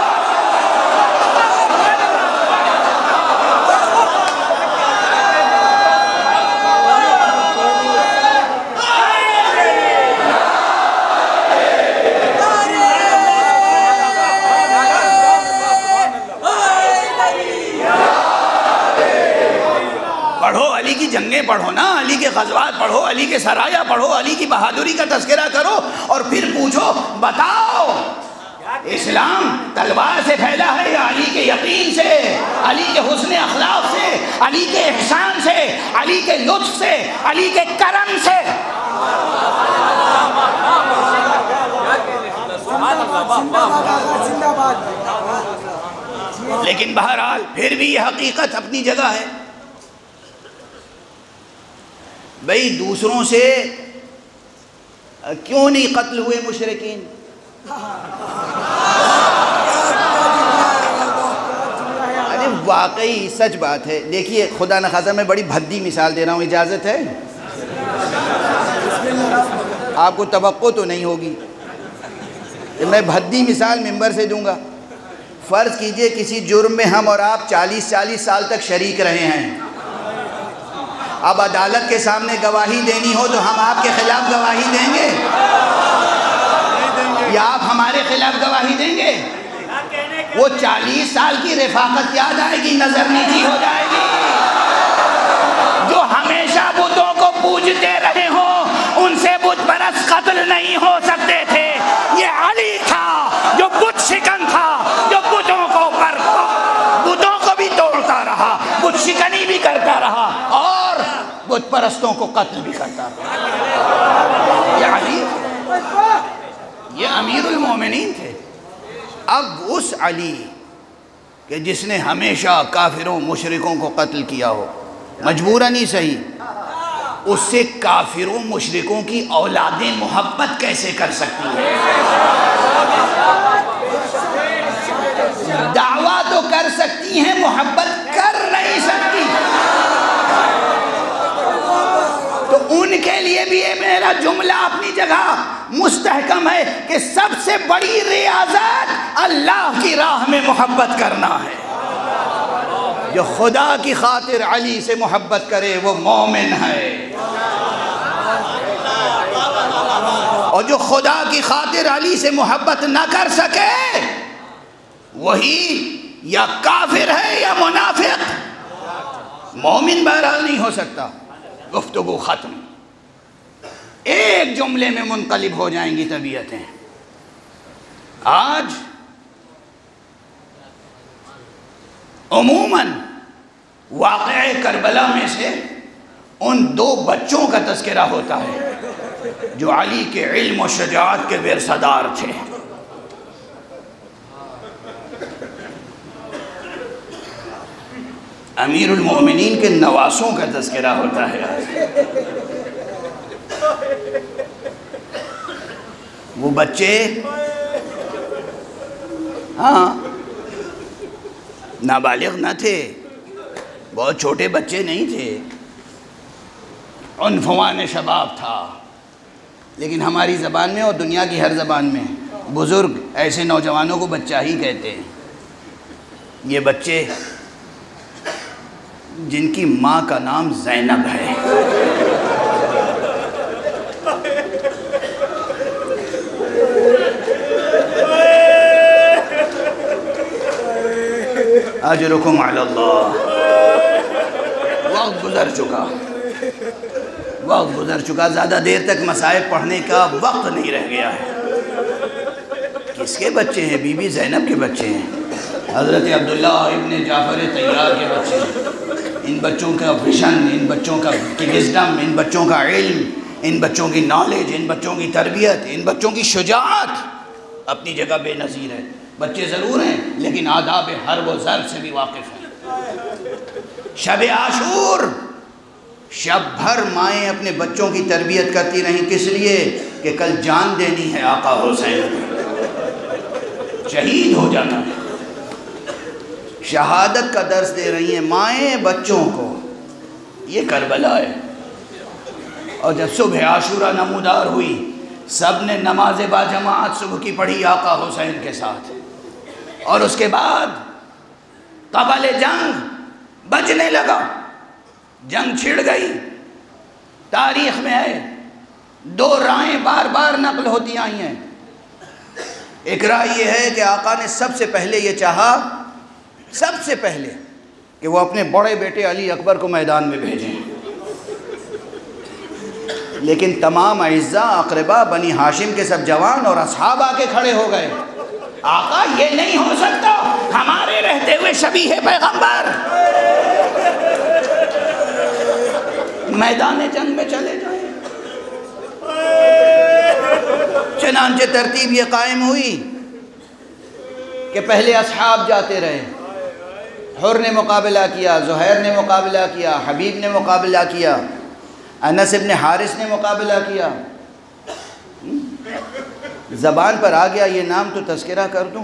پڑھو علی کی جنگیں، پڑھو نا، علی کے غزوات پڑھو، علی کے سرایا پڑھو، علی کی بہادری کا تذکرہ کرو، اور پھر پوچھو بتاؤ اسلام تلوار سے پھیلا ہے یا علی کے یقین سے، علی کے حسن اخلاق سے، علی کے احسان سے، علی کے لطف سے، علی کے کرم سے؟ لیکن بہرحال پھر بھی یہ حقیقت اپنی جگہ ہے۔ بھئی دوسروں سے کیوں نہیں قتل ہوئے مشرکین؟ ارے واقعی سچ بات ہے۔ دیکھیے خدا نخواستہ میں بڑی بھدی مثال دے رہا ہوں، اجازت ہے؟ آپ کو توقع تو نہیں ہوگی کہ میں بھدی مثال ممبر سے دوں گا۔ فرض کیجئے کسی جرم میں ہم اور آپ 40 سال تک شریک رہے ہیں، اب عدالت کے سامنے گواہی دینی ہو تو ہم آپ کے خلاف گواہی دیں گے یا آپ ہمارے خلاف گواہی دیں گے؟ وہ 40 سال کی رفاقت یاد آئے گی، نظر نیچی ہو جائے گی۔ جو ہمیشہ بتوں کو پوجتے رہے ہوں ان سے بت پرست قتل نہیں ہو سکتے تھے۔ یہ علی تھا جو بت شکن تھا، جو بتوں کو بھی توڑتا رہا، بت شکنی بھی کرتا رہا، اور بت پرستوں کو قتل بھی کرتا تھا۔ یہ علی، یہ امیر المومنین تھے۔ اب اس علی کہ جس نے ہمیشہ کافروں مشرکوں کو قتل کیا ہو، مجبوراً ہی صحیح، اس سے کافروں مشرکوں کی اولادیں محبت کیسے کر سکتی ہیں؟ دعویٰ تو کر سکتی ہیں، محبت کر نہیں سکتی۔ تو ان کے لیے بھی یہ میرا جملہ اپنی جگہ مستحکم ہے کہ سب سے بڑی ریاضت اللہ کی راہ میں محبت کرنا ہے۔ جو خدا کی خاطر علی سے محبت کرے وہ مومن ہے، اور جو خدا کی خاطر علی سے محبت نہ کر سکے وہی یا کافر ہے یا منافق، مومن بہرحال نہیں ہو سکتا۔ گفتگو ختم، ایک جملے میں منقلب ہو جائیں گی طبیعتیں۔ آج عموماً واقعہ کربلا میں سے ان دو بچوں کا تذکرہ ہوتا ہے جو علی کے علم و شجاعت کے ورثہدار تھے۔ امیر المومنین کے نواسوں کا تذکرہ ہوتا ہے۔ وہ بچے ہاں نابالغ نہ تھے، بہت چھوٹے بچے نہیں تھے، عنفوان شباب تھا، لیکن ہماری زبان میں اور دنیا کی ہر زبان میں بزرگ ایسے نوجوانوں کو بچہ ہی کہتے ہیں۔ یہ بچے جن کی ماں کا نام زینب ہے، اجرکم علی اللہ۔ وقت گزر چکا، زیادہ دیر تک مصائب پڑھنے کا وقت نہیں رہ گیا ہے۔ کس کے بچے ہیں؟ بی بی زینب کے بچے ہیں، حضرت عبداللہ ابن جعفر طیار کے بچے ہیں۔ ان بچوں کا ویژن، ان بچوں کا وزڈم، ان بچوں کا علم، ان بچوں کی نالج، ان بچوں کی تربیت، ان بچوں کی شجاعت اپنی جگہ بے نظیر ہے۔ بچے ضرور ہیں لیکن آداب حرب و ضرب سے بھی واقف ہیں۔ شب عاشور، شب بھر مائیں اپنے بچوں کی تربیت کرتی رہیں، کس لیے؟ کہ کل جان دینی ہے آقا حسین کو، شہید ہو جانا ہے۔ شہادت کا درس دے رہی ہیں مائیں بچوں کو۔ یہ کربلا ہے۔ اور جب صبح عاشورہ نمودار ہوئی، سب نے نماز با جماعت صبح کی پڑھی آقا حسین کے ساتھ، اور اس کے بعد قبل جنگ بجنے لگا، جنگ چھڑ گئی۔ تاریخ میں ہے دو رائیں بار بار نقل ہوتی آئی ہیں۔ ایک رائے یہ ہے کہ آقا نے سب سے پہلے یہ چاہا، سب سے پہلے، کہ وہ اپنے بڑے بیٹے علی اکبر کو میدان میں بھیجیں، لیکن تمام اعزاء اقربا بنی ہاشم کے سب جوان اور اصحاب آ کے کھڑے ہو گئے۔ آقا یہ نہیں ہو سکتا، ہمارے رہتے ہوئے شبیہ پیغمبر میدان جنگ میں چلے جائیں۔ چنانچہ ترتیب یہ قائم ہوئی کہ پہلے اصحاب جاتے رہے۔ حر نے مقابلہ کیا، زہیر نے مقابلہ کیا، حبیب نے مقابلہ کیا، انس ابن حارث نے مقابلہ کیا۔ زبان پر آ گیا یہ نام تو تذکرہ کر دوں۔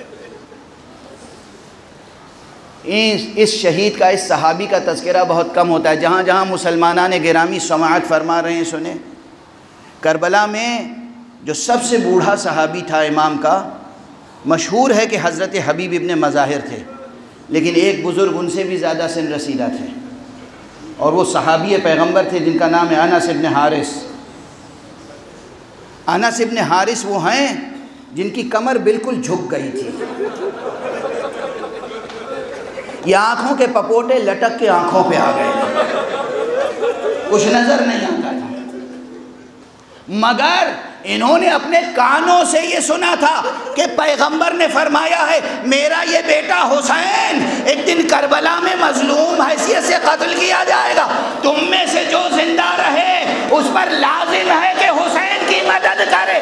اس شہید کا، اس صحابی کا تذکرہ بہت کم ہوتا ہے۔ جہاں جہاں مسلمانان گرامی سماعت فرما رہے ہیں سنیں۔ کربلا میں جو سب سے بوڑھا صحابی تھا امام کا، مشہور ہے کہ حضرت حبیب ابن مظاہر تھے، لیکن ایک بزرگ ان سے بھی زیادہ سن رسیدہ تھے، اور وہ صحابی پیغمبر تھے جن کا نام ہے انس ابن حارث۔ انس ابن حارث وہ ہیں جن کی کمر بالکل جھک گئی تھی، یہ آنکھوں کے پپوٹے لٹک کے آنکھوں پہ آ گئے، کچھ نظر نہیں آتا تھا، مگر انہوں نے اپنے کانوں سے یہ سنا تھا کہ پیغمبر نے فرمایا ہے میرا یہ بیٹا حسین ایک دن کربلا میں مظلوم حیثیت سے قتل کیا جائے گا، تم میں سے جو اس پر لازم ہے کہ حسین کی مدد کرے.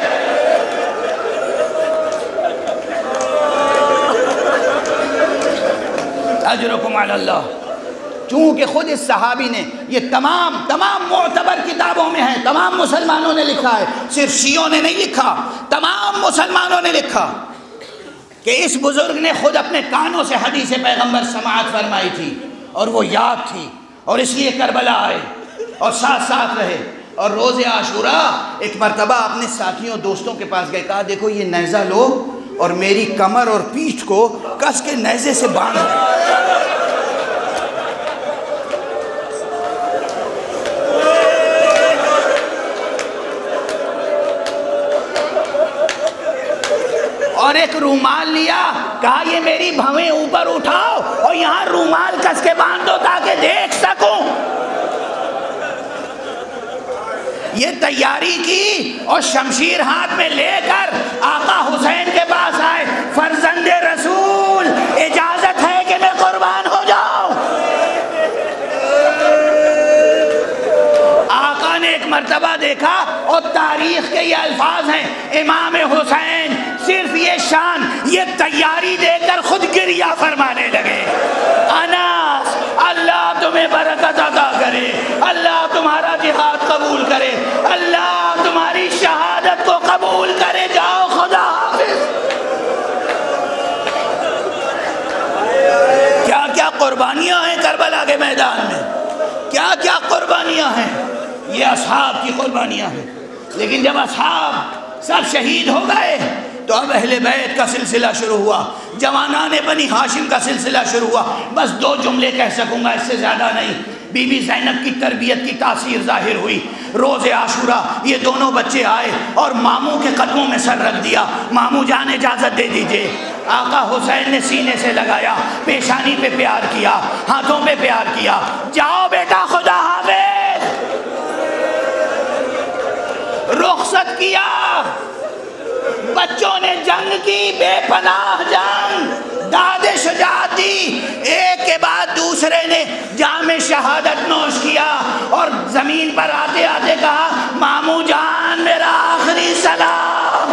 اجرکم علی اللہ. چونکہ خود اس صحابی نے یہ تمام معتبر کتابوں میں ہے، تمام مسلمانوں نے لکھا ہے، صرف شیعوں نے نہیں لکھا، تمام مسلمانوں نے لکھا کہ اس بزرگ نے خود اپنے کانوں سے حدیث پیغمبر سماعت فرمائی تھی اور وہ یاد تھی، اور اس لیے کربلا آئے اور ساتھ ساتھ رہے. اور روز عاشوراء ایک مرتبہ اپنے ساتھیوں دوستوں کے پاس گئے، کہا دیکھو یہ نیزہ لو اور میری کمر اور پیٹھ کو کس کے نیزے سے باندھ. اور ایک رومال لیا، کہا یہ میری بھویں اوپر اٹھاؤ اور یہاں رومال کس کے باندھ دو تاکہ دیکھ سکوں. یہ تیاری کی اور شمشیر ہاتھ میں لے کر آقا حسین کے پاس آئے. فرزند رسول، اجازت ہے کہ میں قربان ہو جاؤں. آقا نے ایک مرتبہ دیکھا اور تاریخ کے یہ الفاظ ہیں، امام حسین صرف یہ شان، یہ تیاری دے کر خود گریہ فرمانے لگے. انس، اللہ تمہیں برکت عطا کرے، اللہ تمہارا جہاد قبول کرے، اللہ تمہاری شہادت کو قبول کرے، جاؤ خدا حافظ. کیا کیا قربانیاں ہیں کربلا کے میدان میں، کیا کیا قربانیاں ہیں. یہ اصحاب کی قربانیاں ہیں. لیکن جب اصحاب سب شہید ہو گئے تو اب اہل بیت کا سلسلہ شروع ہوا، جوانان بنی ہاشم کا سلسلہ شروع ہوا. بس 2 جملے کہہ سکوں گا، اس سے زیادہ نہیں. بی بی زینب کی تربیت کی تاثیر ظاہر ہوئی. روز عاشوراء یہ دونوں بچے آئے اور ماموں کے قدموں میں سر رکھ دیا. ماموں جان اجازت دے دیجئے. آقا حسین نے سینے سے لگایا، پیشانی پہ پیار کیا، ہاتھوں پہ پیار کیا. جاؤ بیٹا خدا حافظ. رخصت کیا. بچوں نے جنگ کی، بے پناہ جنگ، داد شجاعت دی. ایک کے بعد دوسرے نے جام شہادت نوش کیا اور زمین پر آتے آتے کہا، ماموں جان میرا آخری سلام.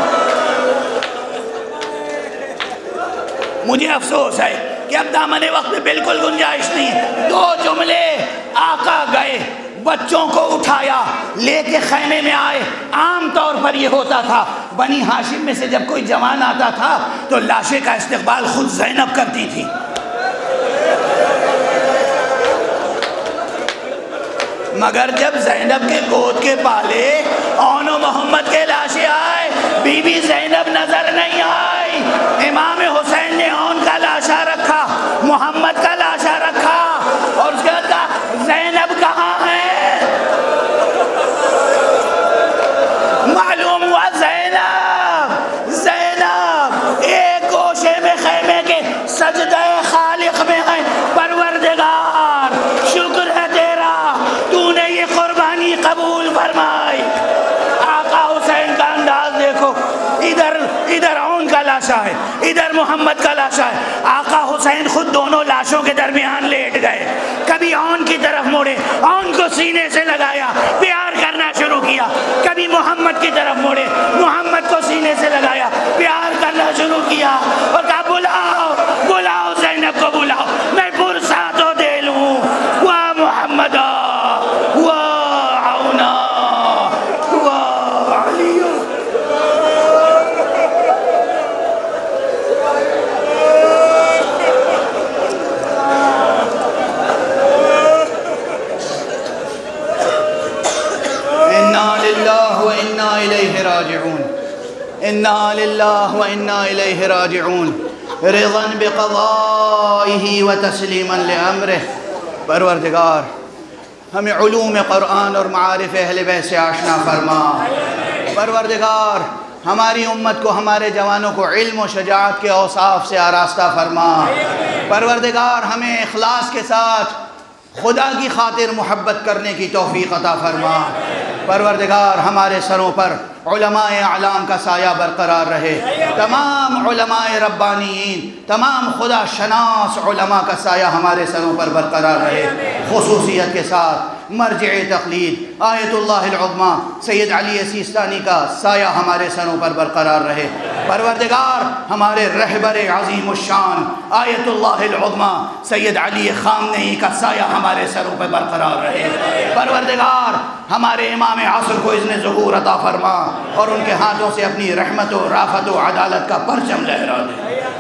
مجھے افسوس ہے کہ اب دامن وقت میں بالکل گنجائش نہیں ہے. 2 جملے. آقا گئے، بچوں کو اٹھایا، لے کے خیمے میں آئے. عام طور پر یہ ہوتا تھا، بنی ہاشم میں سے جب کوئی جوان آتا تھا تو لاشے کا استقبال خود زینب کرتی تھی. مگر جب زینب کے گود کے پالے اون و محمد کے لاشے آئے، بی بی زینب نظر نہیں آئی. امام حسین نے اون کا لاشا رکھا، محمد کا لاشا رکھا اور اس کے بعد کہا زینب کہاں ہے. معلوم ہوا زینب ایک گوشے میں خیمے کے سجدہ خالق میں ہے. پروردگار شکر ہے تیرا، تو نے یہ قربانی قبول فرمائی. آقا حسین کا انداز دیکھو، ادھر اون کا لاشا ہے، ادھر محمد کا لاشا ہے. آقا حسین خود دونوں لاشوں کے درمیان لیٹ گئے. کبھی اون کی طرف موڑے، اون کو سینے سے لگایا، پیار کرنا شروع کیا. کبھی محمد کی طرف موڑے، محمد کو سینے سے لگایا، پیار کرنا شروع کیا اور کہا بلاؤ بلاؤ زینب کو بلاؤ، میں پرسات و دے لوں. وا محمد وا عونا وا علی. انا للہ و انا الیہ راجعون. رضا بقضائه وتسلیما لامرہ. پروردگار ہمیں علوم قرآن اور معارف اہل بیت سے آشنا فرما. پروردگار ہماری امت کو، ہمارے جوانوں کو علم و شجاعت کے اوصاف سے آراستہ فرما. پروردگار ہمیں اخلاص کے ساتھ خدا کی خاطر محبت کرنے کی توفیق عطا فرما. پروردگار ہمارے سروں پر علماء اعلام کا سایہ برقرار رہے. تمام علماء ربانیین، تمام خدا شناس علماء کا سایہ ہمارے سروں پر برقرار رہے. خصوصیت کے ساتھ مرجع تقلید آیت اللہ العظمی سید علی سیستانی کا سایہ ہمارے سروں پر برقرار رہے۔ پروردگار ہمارے رہبر عظیم الشان آیت اللہ العظمی سید علی خامنئی کا سایہ ہمارے سروں پر برقرار رہے۔ پروردگار ہمارے امام عصر کو اذن ظہور عطا فرما اور ان کے ہاتھوں سے اپنی رحمت و رافت و عدالت کا پرچم لہرا دے۔